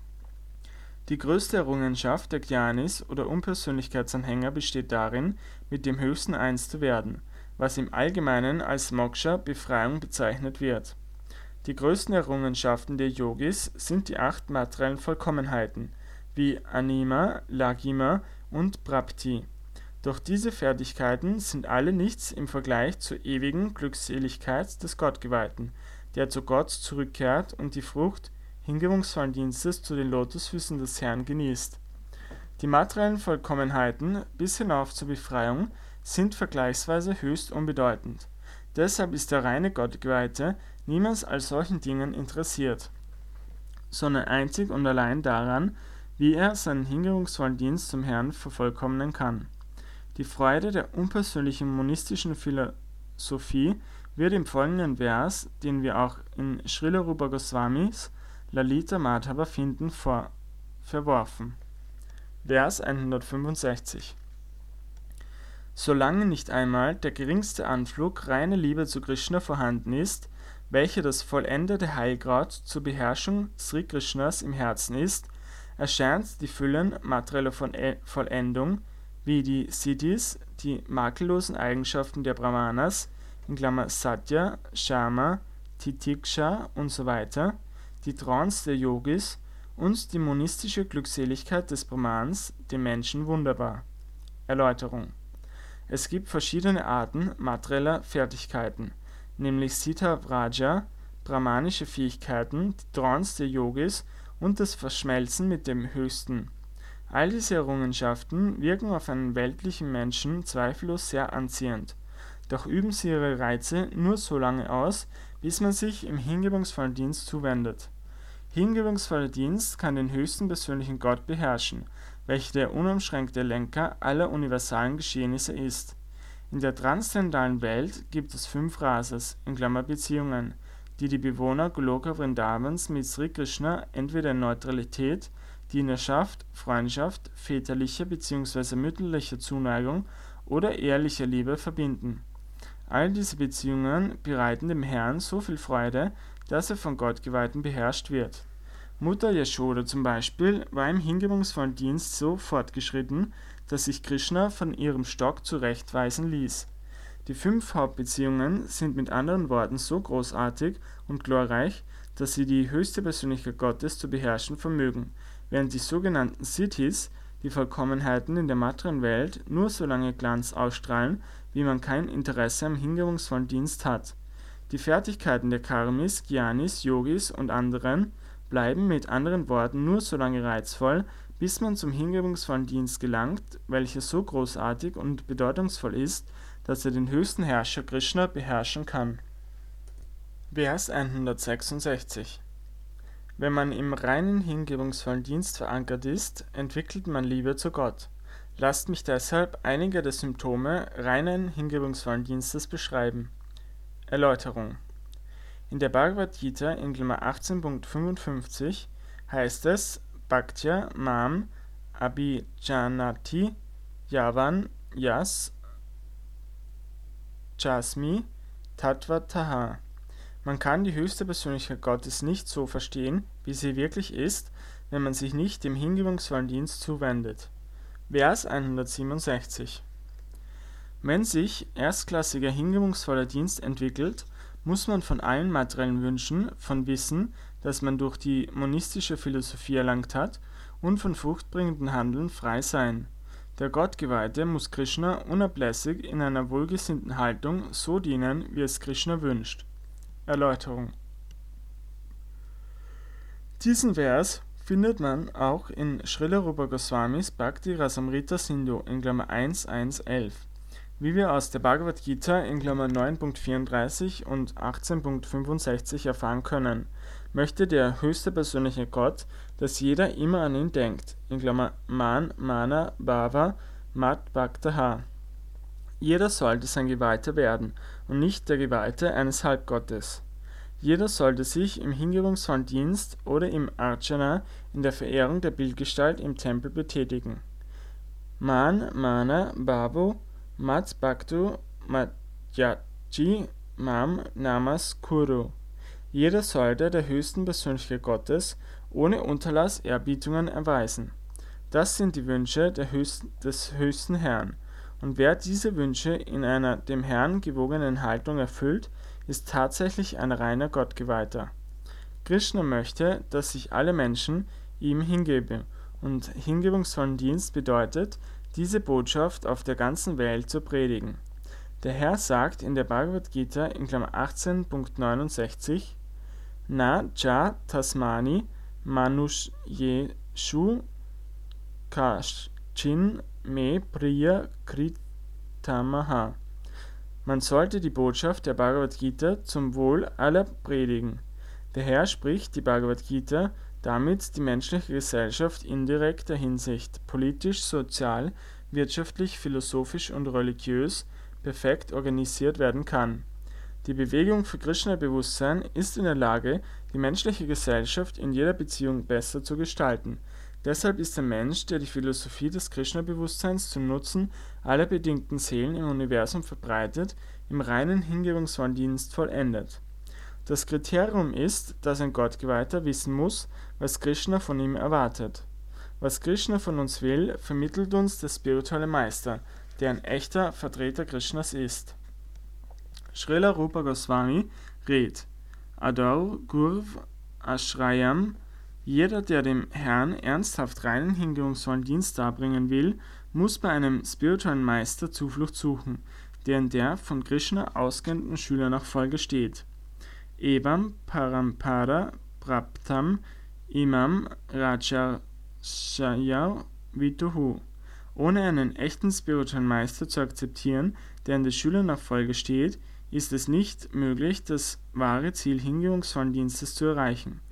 Die größte Errungenschaft der Jnanis oder Unpersönlichkeitsanhänger besteht darin, mit dem Höchsten eins zu werden, was im Allgemeinen als Moksha, Befreiung, bezeichnet wird. Die größten Errungenschaften der Yogis sind die 8 materiellen Vollkommenheiten, wie Anima, Lagima und Prapti. Doch diese Fertigkeiten sind alle nichts im Vergleich zur ewigen Glückseligkeit des Gottgeweihten, der zu Gott zurückkehrt und die Frucht hingebungsvollen Dienstes zu den Lotusfüßen des Herrn genießt. Die materiellen Vollkommenheiten bis hinauf zur Befreiung sind vergleichsweise höchst unbedeutend. Deshalb ist der reine Gottgeweihte niemals an solchen Dingen interessiert, sondern einzig und allein daran, wie er seinen hingebungsvollen Dienst zum Herrn vervollkommnen kann. Die Freude der unpersönlichen monistischen Philosophie wird im folgenden Vers, den wir auch in Srila Rupa Goswamis Lalita Madhava finden, verworfen. Vers 165. Solange nicht einmal der geringste Anflug reiner Liebe zu Krishna vorhanden ist, welche das vollendete Heilkraut zur Beherrschung Sri Krishnas im Herzen ist, erscheint die Füllen materieller Vollendung, wie die Siddhis, die makellosen Eigenschaften der Brahmanas, in Klammer Satya, Shama, Titiksha usw., die Trance der Yogis und die monistische Glückseligkeit des Brahmans, dem Menschen wunderbar. Erläuterung: Es gibt verschiedene Arten materieller Fertigkeiten, nämlich Siddha Vraja, brahmanische Fähigkeiten, die Trance der Yogis und das Verschmelzen mit dem Höchsten. All diese Errungenschaften wirken auf einen weltlichen Menschen zweifellos sehr anziehend, doch üben sie ihre Reize nur so lange aus, bis man sich im hingebungsvollen Dienst zuwendet. Hingebungsvoller Dienst kann den höchsten persönlichen Gott beherrschen, welcher der unumschränkte Lenker aller universalen Geschehnisse ist. In der transzendentalen Welt gibt es 5 Rasas (Beziehungen), die die Bewohner Goloka Vrindavans mit Sri Krishna entweder in Neutralität, Dienerschaft, Freundschaft, väterlicher bzw. mütterlicher Zuneigung oder ehrlicher Liebe verbinden. All diese Beziehungen bereiten dem Herrn so viel Freude, dass er von Gottgeweihten beherrscht wird. Mutter Yashoda zum Beispiel war im hingebungsvollen Dienst so fortgeschritten, dass sich Krishna von ihrem Stock zurechtweisen ließ. Die 5 Hauptbeziehungen sind mit anderen Worten so großartig und glorreich, dass sie die höchste Persönlichkeit Gottes zu beherrschen vermögen, während die sogenannten Siddhis, die Vollkommenheiten in der materiellen Welt, nur so lange Glanz ausstrahlen, wie man kein Interesse am hingebungsvollen Dienst hat. Die Fertigkeiten der Karmis, Gyanis, Yogis und anderen bleiben mit anderen Worten nur so lange reizvoll, bis man zum hingebungsvollen Dienst gelangt, welcher so großartig und bedeutungsvoll ist, dass er den höchsten Herrscher Krishna beherrschen kann. Vers 166. Wenn man im reinen hingebungsvollen Dienst verankert ist, entwickelt man Liebe zu Gott. Lasst mich deshalb einige der Symptome reinen hingebungsvollen Dienstes beschreiben. Erläuterung. In der Bhagavad Gita in 18.55 heißt es: Bhaktya mam abhijanati yavan yas chasmi tattvataha. Man kann die höchste Persönlichkeit Gottes nicht so verstehen, wie sie wirklich ist, wenn man sich nicht dem hingebungsvollen Dienst zuwendet. Vers 167. Wenn sich erstklassiger hingebungsvoller Dienst entwickelt, muss man von allen materiellen Wünschen, von Wissen, das man durch die monistische Philosophie erlangt hat, und von fruchtbringendem Handeln frei sein. Der Gottgeweihte muss Krishna unablässig in einer wohlgesinnten Haltung so dienen, wie es Krishna wünscht. Erläuterung. Diesen Vers findet man auch in Srila Rupa Goswamis Bhakti Rasamrita Sindhu in 1.1.11. Wie wir aus der Bhagavad Gita in 9.34 und 18.65 erfahren können, möchte der höchste persönliche Gott, dass jeder immer an ihn denkt, in Man, Mana, Bhava, Mat, Bhaktaha. Jeder sollte sein Geweihter werden und nicht der Geweihte eines Halbgottes. Jeder sollte sich im hingebungsvollen Dienst oder im Archana, in der Verehrung der Bildgestalt im Tempel betätigen. Man, Mana, Bhavo, Mat, Bhaktu, Madhyaji, Mam, Namas, Kuru. Jeder sollte der höchsten Persönlichkeit Gottes ohne Unterlass Erbietungen erweisen. Das sind die Wünsche des höchsten Herrn. Und wer diese Wünsche in einer dem Herrn gewogenen Haltung erfüllt, ist tatsächlich ein reiner Gottgeweihter. Krishna möchte, dass sich alle Menschen ihm hingeben, und hingebungsvollen Dienst bedeutet, diese Botschaft auf der ganzen Welt zu predigen. Der Herr sagt in der Bhagavad Gita in 18.69: Na ja tasmani manusheshu kaschin me priya kritamaha. Man sollte die Botschaft der Bhagavad Gita zum Wohl aller predigen. Der Herr spricht die Bhagavad Gita, damit die menschliche Gesellschaft in direkter Hinsicht politisch, sozial, wirtschaftlich, philosophisch und religiös perfekt organisiert werden kann. Die Bewegung für Krishna-Bewusstsein ist in der Lage, die menschliche Gesellschaft in jeder Beziehung besser zu gestalten. Deshalb ist der Mensch, der die Philosophie des Krishna-Bewusstseins zum Nutzen aller bedingten Seelen im Universum verbreitet, im reinen hingebungsvollen Dienst vollendet. Das Kriterium ist, dass ein Gottgeweihter wissen muss, was Krishna von ihm erwartet. Was Krishna von uns will, vermittelt uns der spirituelle Meister, der ein echter Vertreter Krishnas ist. Srila Rupa Goswami rät: Ador Gurv Ashrayam. Jeder, der dem Herrn ernsthaft reinen hingebungsvollen Dienst darbringen will, muss bei einem spirituellen Meister Zuflucht suchen, der in der von Krishna ausgehenden Schülernachfolge steht. Evam Parampara Praptam Imam Rajashaya Vituhu. Ohne einen echten spirituellen Meister zu akzeptieren, der in der Schülernachfolge steht, ist es nicht möglich, das wahre Ziel hingebungsvollen Dienstes zu erreichen.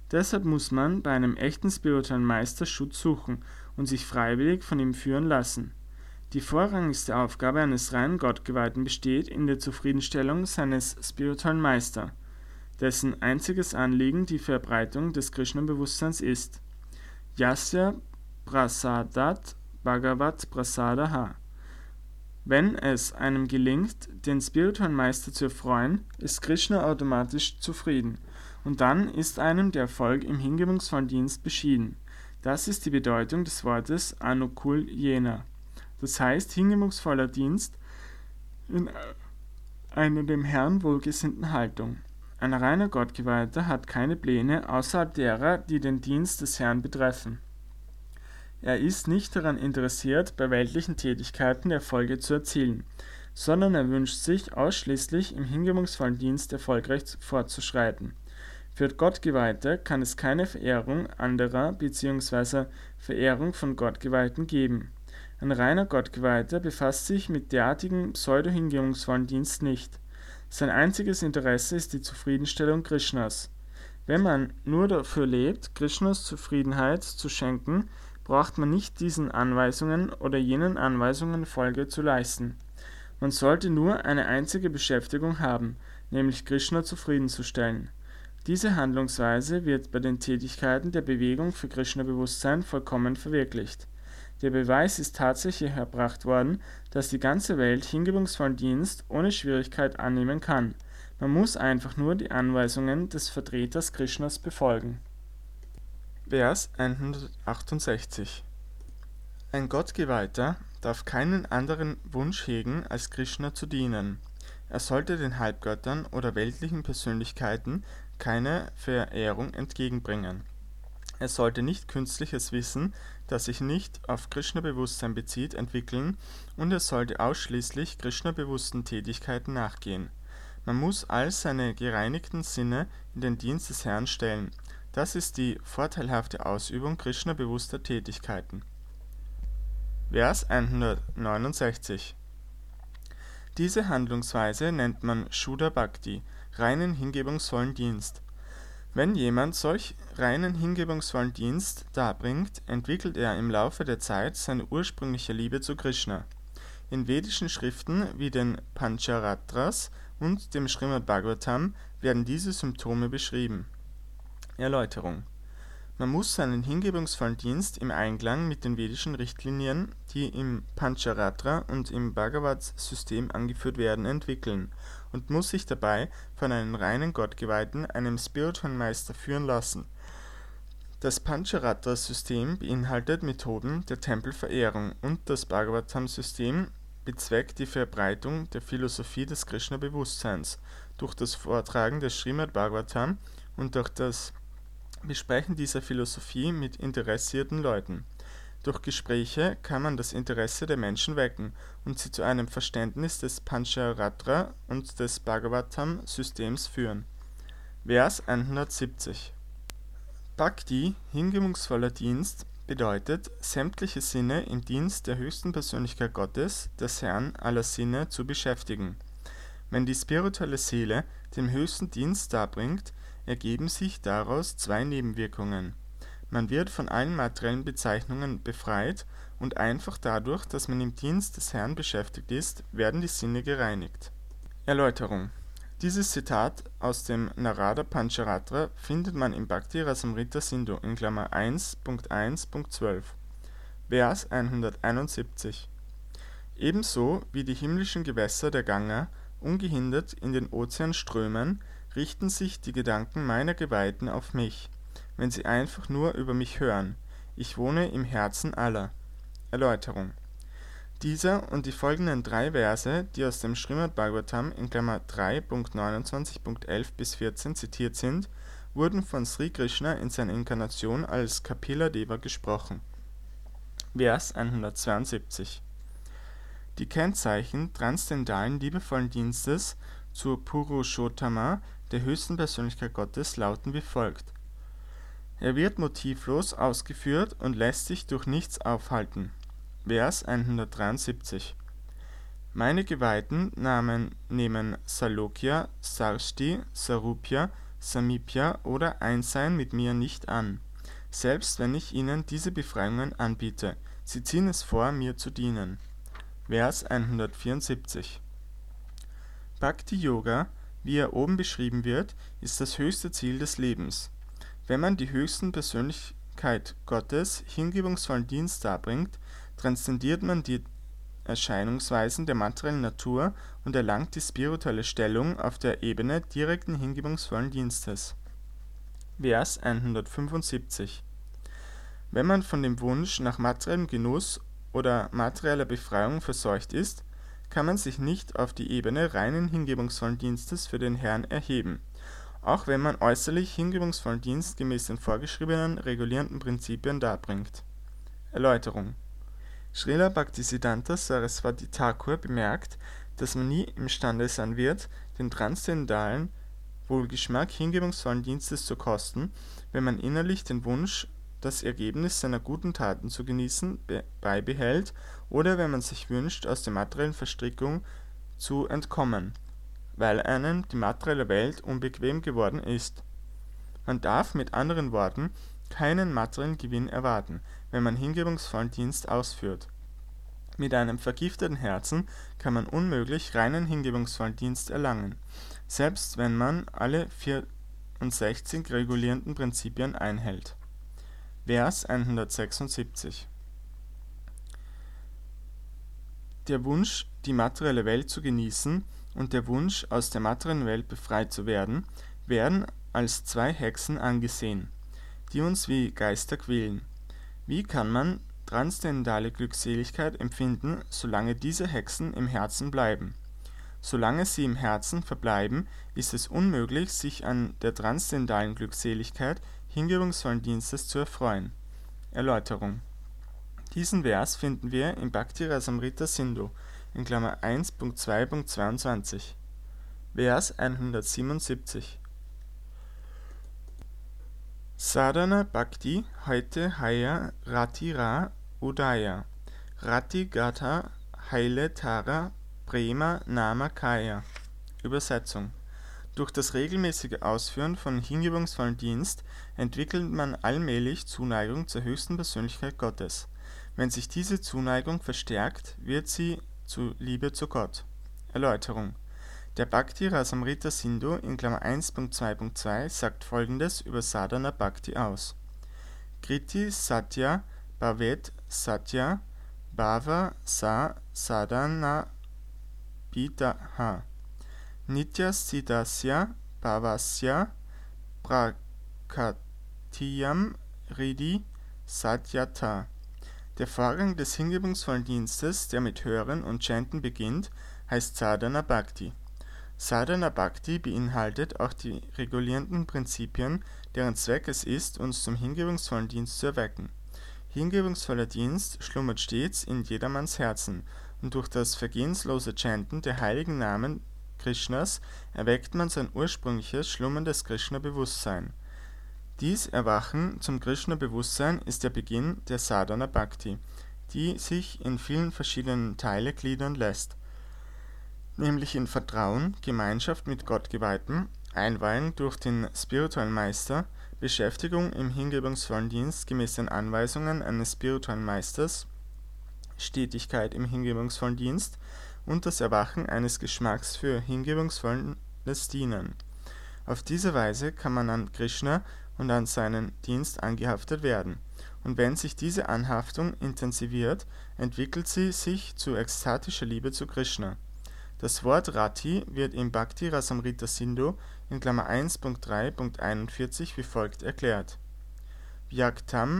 Deshalb muss man bei einem echten spirituellen Meister Schutz suchen und sich freiwillig von ihm führen lassen. Die vorrangigste Aufgabe eines reinen Gottgeweihten besteht in der Zufriedenstellung seines spirituellen Meisters, dessen einziges Anliegen die Verbreitung des Krishna-Bewusstseins ist. Yasya prasadat bhagavat prasadaha. Wenn es einem gelingt, den spirituellen Meister zu erfreuen, ist Krishna automatisch zufrieden, und dann ist einem der Erfolg im hingebungsvollen Dienst beschieden. Das ist die Bedeutung des Wortes Anukul Yena, das heißt hingebungsvoller Dienst in einer dem Herrn wohlgesinnten Haltung. Ein reiner Gottgeweihter hat keine Pläne außerhalb derer, die den Dienst des Herrn betreffen. Er ist nicht daran interessiert, bei weltlichen Tätigkeiten Erfolge zu erzielen, sondern er wünscht sich ausschließlich im hingebungsvollen Dienst erfolgreich fortzuschreiten. Für Gottgeweihte kann es keine Verehrung anderer bzw. Verehrung von Gottgeweihten geben. Ein reiner Gottgeweihter befasst sich mit derartigen pseudo-hingebungsvollen Dienst nicht. Sein einziges Interesse ist die Zufriedenstellung Krishnas. Wenn man nur dafür lebt, Krishnas Zufriedenheit zu schenken, braucht man nicht diesen Anweisungen oder jenen Anweisungen Folge zu leisten. Man sollte nur eine einzige Beschäftigung haben, nämlich Krishna zufriedenzustellen. Diese Handlungsweise wird bei den Tätigkeiten der Bewegung für Krishna-Bewusstsein vollkommen verwirklicht. Der Beweis ist tatsächlich erbracht worden, dass die ganze Welt hingebungsvollen Dienst ohne Schwierigkeit annehmen kann. Man muss einfach nur die Anweisungen des Vertreters Krishnas befolgen. Vers 168. Ein Gottgeweihter darf keinen anderen Wunsch hegen, als Krishna zu dienen. Er sollte den Halbgöttern oder weltlichen Persönlichkeiten keine Verehrung entgegenbringen. Er sollte nicht künstliches Wissen, das sich nicht auf Krishna-Bewusstsein bezieht, entwickeln, und er sollte ausschließlich Krishna-bewussten Tätigkeiten nachgehen. Man muss all seine gereinigten Sinne in den Dienst des Herrn stellen. Das ist die vorteilhafte Ausübung Krishna-bewusster Tätigkeiten. Vers 169. Diese Handlungsweise nennt man Shuddha Bhakti, reinen hingebungsvollen Dienst. Wenn jemand solch reinen hingebungsvollen Dienst darbringt, entwickelt er im Laufe der Zeit seine ursprüngliche Liebe zu Krishna. In vedischen Schriften wie den Pancharatras und dem Srimad Bhagavatam werden diese Symptome beschrieben. Erläuterung: Man muss seinen hingebungsvollen Dienst im Einklang mit den vedischen Richtlinien, die im Pancharatra und im Bhagavad-System angeführt werden, entwickeln und muss sich dabei von einem reinen Gottgeweihten, einem spirituellen Meister, führen lassen. Das Pancharatra-System beinhaltet Methoden der Tempelverehrung und das Bhagavatam-System bezweckt die Verbreitung der Philosophie des Krishna-Bewusstseins durch das Vortragen des Srimad Bhagavatam und durch das Besprechen dieser Philosophie mit interessierten Leuten. Durch Gespräche kann man das Interesse der Menschen wecken und sie zu einem Verständnis des Pancharatra und des Bhagavatam-Systems führen. Vers 170. Bhakti, hingebungsvoller Dienst, bedeutet, sämtliche Sinne im Dienst der höchsten Persönlichkeit Gottes, des Herrn aller Sinne, zu beschäftigen. Wenn die spirituelle Seele den höchsten Dienst darbringt, ergeben sich daraus zwei Nebenwirkungen. Man wird von allen materiellen Bezeichnungen befreit und einfach dadurch, dass man im Dienst des Herrn beschäftigt ist, werden die Sinne gereinigt. Erläuterung: Dieses Zitat aus dem Narada Pancharatra findet man im Bhakti Rasamrita Sindhu in Klammer 1.1.12, Vers 171. Ebenso wie die himmlischen Gewässer der Ganga ungehindert in den Ozean strömen, richten sich die Gedanken meiner Geweihten auf mich, wenn sie einfach nur über mich hören. Ich wohne im Herzen aller. Erläuterung: Dieser und die folgenden drei Verse, die aus dem Srimad Bhagavatam in Klammer 3.29.11 bis 14 zitiert sind, wurden von Sri Krishna in seiner Inkarnation als Kapila Deva gesprochen. Vers 172. Die Kennzeichen transzendentalen liebevollen Dienstes zur Purushottama, der höchsten Persönlichkeit Gottes, lauten wie folgt: Er wird motivlos ausgeführt und lässt sich durch nichts aufhalten. Vers 173. Meine Geweihten nehmen Salokya, Sarshti, Sarupya, Samipya oder Einssein mit mir nicht an, selbst wenn ich ihnen diese Befreiungen anbiete. Sie ziehen es vor, mir zu dienen. Vers 174. Bhakti Yoga, wie er oben beschrieben wird, ist das höchste Ziel des Lebens. Wenn man die höchsten Persönlichkeit Gottes hingebungsvollen Dienst darbringt, transzendiert man die Erscheinungsweisen der materiellen Natur und erlangt die spirituelle Stellung auf der Ebene direkten hingebungsvollen Dienstes. Vers 175. Wenn man von dem Wunsch nach materiellem Genuss oder materieller Befreiung verseucht ist, kann man sich nicht auf die Ebene reinen hingebungsvollen Dienstes für den Herrn erheben, auch wenn man äußerlich hingebungsvollen Dienst gemäß den vorgeschriebenen regulierenden Prinzipien darbringt. Erläuterung. Srila Bhaktisiddhanta Saraswati Thakur bemerkt, dass man nie imstande sein wird, den transzendentalen Wohlgeschmack hingebungsvollen Dienstes zu kosten, wenn man innerlich den Wunsch, das Ergebnis seiner guten Taten zu genießen, beibehält oder wenn man sich wünscht, aus der materiellen Verstrickung zu entkommen, weil einem die materielle Welt unbequem geworden ist. Man darf mit anderen Worten keinen materiellen Gewinn erwarten, wenn man hingebungsvollen Dienst ausführt. Mit einem vergifteten Herzen kann man unmöglich reinen hingebungsvollen Dienst erlangen, selbst wenn man alle 64 regulierenden Prinzipien einhält. Vers 176. Der Wunsch, die materielle Welt zu genießen, und der Wunsch, aus der materiellen Welt befreit zu werden, werden als zwei Hexen angesehen, die uns wie Geister quälen. Wie kann man transzendentale Glückseligkeit empfinden, solange diese Hexen im Herzen bleiben? Solange sie im Herzen verbleiben, ist es unmöglich, sich an der transzendentalen Glückseligkeit hingebungsvollen Dienstes zu erfreuen. Erläuterung. Diesen Vers finden wir im Bhakti Rasamrita Sindhu in Klammer 1.2.22. Vers 177. Sadhana Bhakti heute Haya Rati Ra Udaya Rati Gatha Heile Tara Prema Nama Kaya. Übersetzung. Durch das regelmäßige Ausführen von hingebungsvollen Dienst entwickelt man allmählich Zuneigung zur höchsten Persönlichkeit Gottes. Wenn sich diese Zuneigung verstärkt, wird sie zu Liebe zu Gott. Erläuterung. Der Bhakti Rasamrita Sindhu in Klammer 1.2.2 sagt folgendes über Sadhana Bhakti aus. Kriti Satya Bhavet Satya Bhava Sa Sadhana Bhidaha Nitya Siddhasya Bhavasya Prakatiyam Ridi Satyata. Der Vorgang des hingebungsvollen Dienstes, der mit Hören und Chanten beginnt, heißt Sadhana Bhakti. Sadhana Bhakti beinhaltet auch die regulierenden Prinzipien, deren Zweck es ist, uns zum hingebungsvollen Dienst zu erwecken. Hingebungsvoller Dienst schlummert stets in jedermanns Herzen, und durch das vergehenslose Chanten der heiligen Namen Krishnas erweckt man sein ursprüngliches, schlummerndes Krishna-Bewusstsein. Dies Erwachen zum Krishna-Bewusstsein ist der Beginn der Sadhana Bhakti, die sich in vielen verschiedenen Teile gliedern lässt, nämlich in Vertrauen, Gemeinschaft mit Gottgeweihten, Einweihung durch den spirituellen Meister, Beschäftigung im hingebungsvollen Dienst gemäß den Anweisungen eines spirituellen Meisters, Stetigkeit im hingebungsvollen Dienst und das Erwachen eines Geschmacks für hingebungsvolles Dienen. Auf diese Weise kann man an Krishna und an seinen Dienst angehaftet werden, und wenn sich diese Anhaftung intensiviert, entwickelt sie sich zu ekstatischer Liebe zu Krishna. Das Wort Rati wird im Bhakti Rasamrita Sindhu in Klammer 1.3.41 wie folgt erklärt. Vyaktam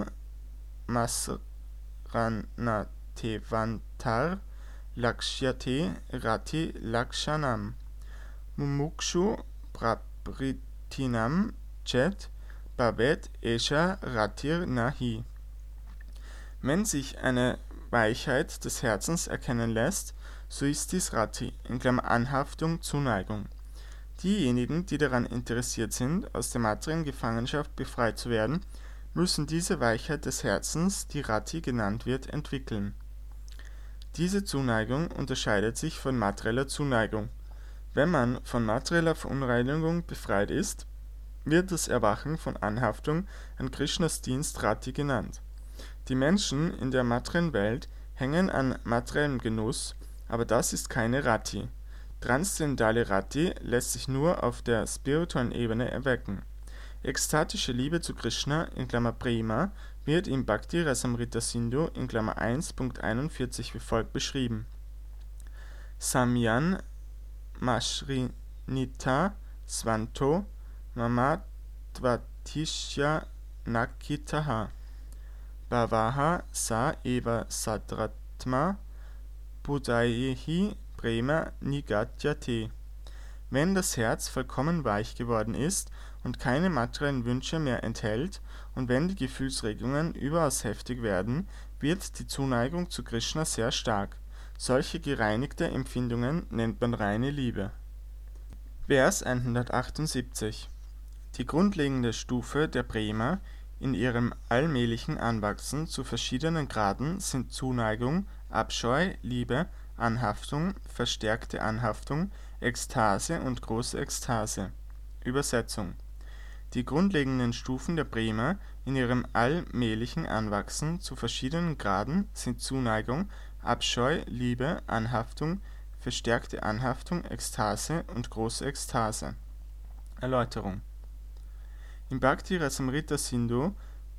masranatevantar lakshyate rati lakshanam mumukshu prapritinam chet bhavet esha ratir nahi. Wenn sich eine Weichheit des Herzens erkennen lässt, so ist dies Rati, in Klammer Anhaftung, Zuneigung. Diejenigen, die daran interessiert sind, aus der materiellen Gefangenschaft befreit zu werden, müssen diese Weichheit des Herzens, die Rati genannt wird, entwickeln. Diese Zuneigung unterscheidet sich von materieller Zuneigung. Wenn man von materieller Verunreinigung befreit ist, wird das Erwachen von Anhaftung an Krishnas Dienst Rati genannt. Die Menschen in der materiellen Welt hängen an materiellem Genuss, aber das ist keine Rati. Transzendentale Rati lässt sich nur auf der spirituellen Ebene erwecken. Ekstatische Liebe zu Krishna (Prema) wird im Bhakti Rasamrita Sindhu (1.41) wie folgt beschrieben: Samyan mashrinita svanto mamatvatishya nakitaha bhavaha sa eva sadratma buddhaihi prema nigatyate. Wenn das Herz vollkommen weich geworden ist und keine materiellen Wünsche mehr enthält und wenn die Gefühlsregungen überaus heftig werden, wird die Zuneigung zu Krishna sehr stark. Solche gereinigte Empfindungen nennt man reine Liebe. Vers 178. Die grundlegende Stufe der Prema in ihrem allmählichen Anwachsen zu verschiedenen Graden sind Zuneigung, Abscheu, Liebe, Anhaftung, verstärkte Anhaftung, Ekstase und große Ekstase. Übersetzung: Die grundlegenden Stufen der Prema in ihrem allmählichen Anwachsen zu verschiedenen Graden sind Zuneigung, Abscheu, Liebe, Anhaftung, verstärkte Anhaftung, Ekstase und große Ekstase. Erläuterung: Im Bhakti Rasamrita Sindhu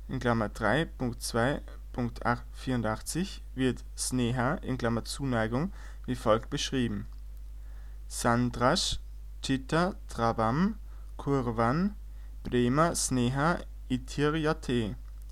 (3.2.84) wird Sneha (Zuneigung) wie folgt beschrieben: Sandrash chitta travam kurvan prema sneha itiryate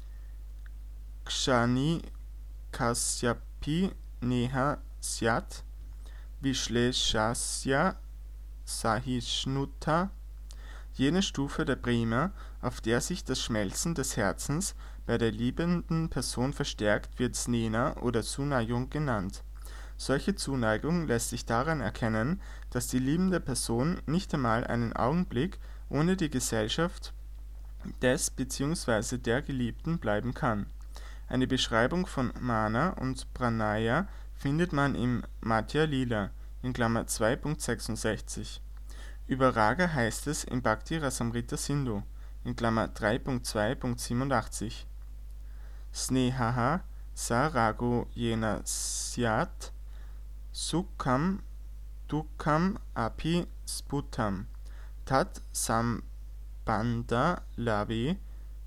kshani kasyapi neha syat vishleshasya sahishnuta. Jene Stufe der Prema, auf der sich das Schmelzen des Herzens bei der liebenden Person verstärkt, wird Snena oder Zuneigung genannt. Solche Zuneigung lässt sich daran erkennen, dass die liebende Person nicht einmal einen Augenblick ohne die Gesellschaft des bzw. der Geliebten bleiben kann. Eine Beschreibung von Mana und Pranaya findet man im Madhya Lila (2.66). Über Raga heißt es im Bhakti Rasamrita Sindhu (3.2.87) Snehaha sa rago yena syat sukham dukkham api sputam tat sambandha lave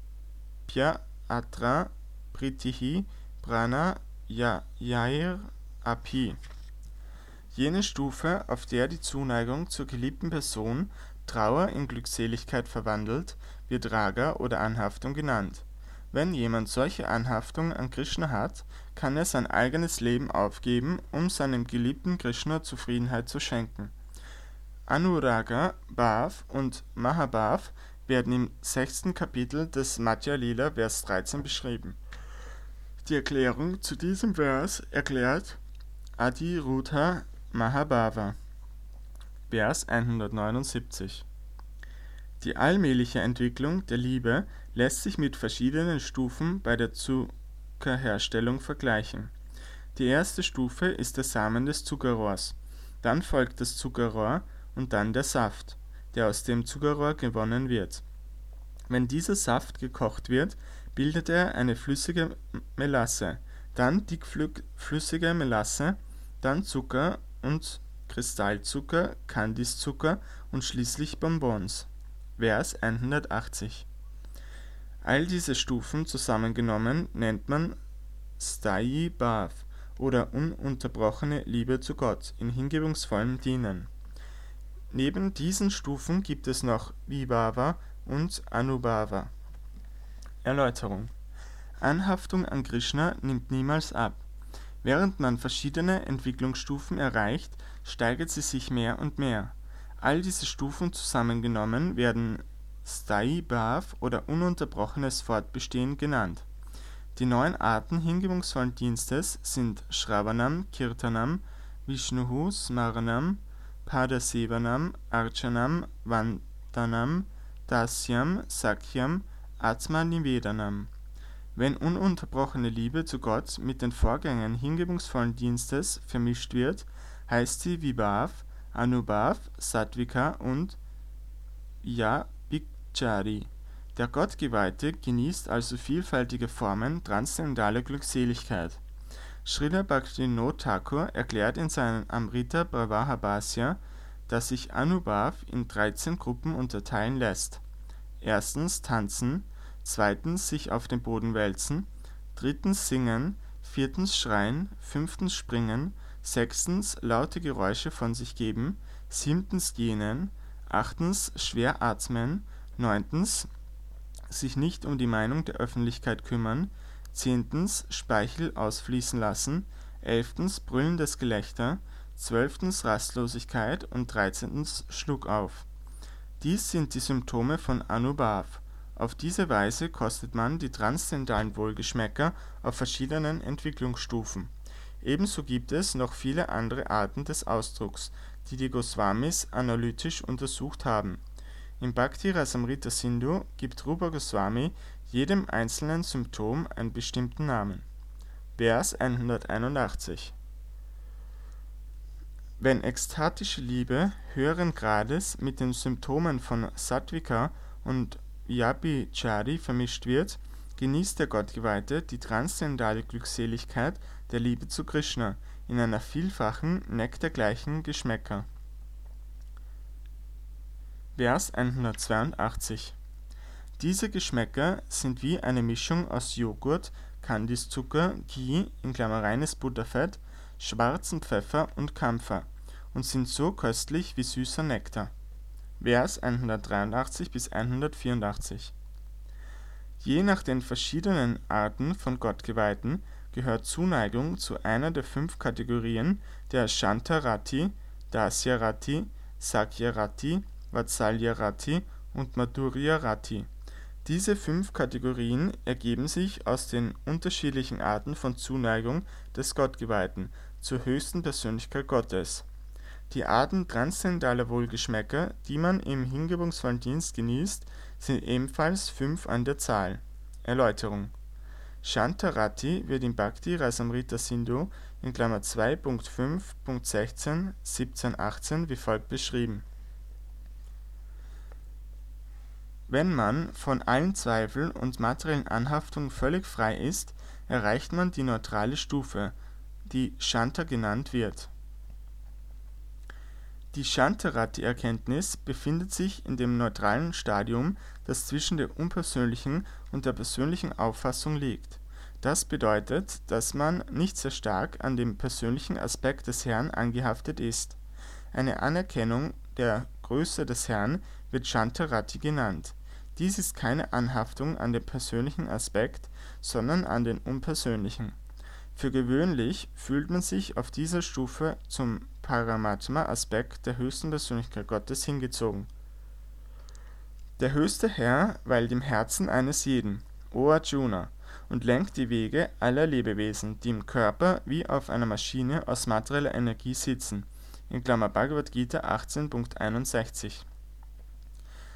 pya atra pritihi prana yair api. Jene Stufe, auf der die Zuneigung zur geliebten Person Trauer in Glückseligkeit verwandelt, wird Raga oder Anhaftung genannt. Wenn jemand solche Anhaftung an Krishna hat, kann er sein eigenes Leben aufgeben, um seinem geliebten Krishna Zufriedenheit zu schenken. Anuraga, Bhav und Mahabhav werden im 6. Kapitel des Madhya Lila, Vers 13 beschrieben. Die Erklärung zu diesem Vers erklärt Adhirudha Mahabhava. Vers 179. Die allmähliche Entwicklung der Liebe lässt sich mit verschiedenen Stufen bei der Zuckerherstellung vergleichen. Die erste Stufe ist der Samen des Zuckerrohrs, dann folgt das Zuckerrohr und dann der Saft, der aus dem Zuckerrohr gewonnen wird. Wenn dieser Saft gekocht wird, bildet er eine flüssige Melasse, dann dickflüssige Melasse, dann Zucker und Kristallzucker, Kandiszucker und schließlich Bonbons. Vers 180. All diese Stufen zusammengenommen nennt man Sthayi Bhav oder ununterbrochene Liebe zu Gott in hingebungsvollem Dienen. Neben diesen Stufen gibt es noch Vibhava und Anubhava. Erläuterung: Anhaftung an Krishna nimmt niemals ab. Während man verschiedene Entwicklungsstufen erreicht, steigert sie sich mehr und mehr. All diese Stufen zusammengenommen werden Sthayi Bhav oder ununterbrochenes Fortbestehen genannt. Die 9 Arten hingebungsvollen Dienstes sind Shravanam, Kirtanam, Vishnuhu Smaranam, Padasevanam, Archanam, Vandanam, Dasyam, Sakhyam, Atma Nivedanam. Wenn ununterbrochene Liebe zu Gott mit den Vorgängen hingebungsvollen Dienstes vermischt wird, heißt sie Vibhav, Anubhav, Sattvika und Chari. Der Gottgeweihte genießt also vielfältige Formen transzendendaler Glückseligkeit. Srila Bhaktivinoda Thakur erklärt in seinem Amrita Pravaha Bhashya, dass sich Anubhav in 13 Gruppen unterteilen lässt. Erstens tanzen, zweitens sich auf dem Boden wälzen, drittens singen, viertens schreien, fünftens springen, sechstens laute Geräusche von sich geben, siebtens gähnen, achtens schwer atmen, neuntens sich nicht um die Meinung der Öffentlichkeit kümmern, zehntens Speichel ausfließen lassen, elftens brüllendes Gelächter, zwölftens Rastlosigkeit und 13. Schluckauf. Dies sind die Symptome von Anubhav. Auf diese Weise kostet man die transzendentalen Wohlgeschmäcker auf verschiedenen Entwicklungsstufen. Ebenso gibt es noch viele andere Arten des Ausdrucks, die die Goswamis analytisch untersucht haben. Im Bhakti Rasamrita Sindhu gibt Rupa Goswami jedem einzelnen Symptom einen bestimmten Namen. Vers 181. Wenn ekstatische Liebe höheren Grades mit den Symptomen von Sattvika und Vyabhichari vermischt wird, genießt der Gottgeweihte die transzendentale Glückseligkeit der Liebe zu Krishna in einer vielfachen nektargleichen Geschmäcker. Vers 182. Diese Geschmäcker sind wie eine Mischung aus Joghurt, Kandiszucker, Ghee (reines Butterfett), schwarzem Pfeffer und Kampfer und sind so köstlich wie süßer Nektar. Vers 183 bis 184. Je nach den verschiedenen Arten von Gottgeweihten gehört Zuneigung zu einer der 5 Kategorien der Shanta-Rati, Dasya-Rati, Sakya-Rati, Vatsalya-Rati und Madhurya-Rati. Diese 5 Kategorien ergeben sich aus den unterschiedlichen Arten von Zuneigung des Gottgeweihten zur höchsten Persönlichkeit Gottes. Die Arten transzendentaler Wohlgeschmäcker, die man im hingebungsvollen Dienst genießt, sind ebenfalls 5 an der Zahl. Erläuterung: Shanta-Rati wird im Bhakti Rasamrita Sindhu in Klammer 2.5.16, 17, 18 wie folgt beschrieben: Wenn man von allen Zweifeln und materiellen Anhaftungen völlig frei ist, erreicht man die neutrale Stufe, die Shanta genannt wird. Die Shanta-Rati-Erkenntnis befindet sich in dem neutralen Stadium, das zwischen der unpersönlichen und der persönlichen Auffassung liegt. Das bedeutet, dass man nicht sehr stark an dem persönlichen Aspekt des Herrn angehaftet ist. Eine Anerkennung der Größe des Herrn wird Shanta-Rati genannt. Dies ist keine Anhaftung an den persönlichen Aspekt, sondern an den unpersönlichen. Für gewöhnlich fühlt man sich auf dieser Stufe zum Paramatma-Aspekt der höchsten Persönlichkeit Gottes hingezogen. Der höchste Herr weilt im Herzen eines jeden, O Arjuna, und lenkt die Wege aller Lebewesen, die im Körper wie auf einer Maschine aus materieller Energie sitzen. (Bhagavad Gita 18.61)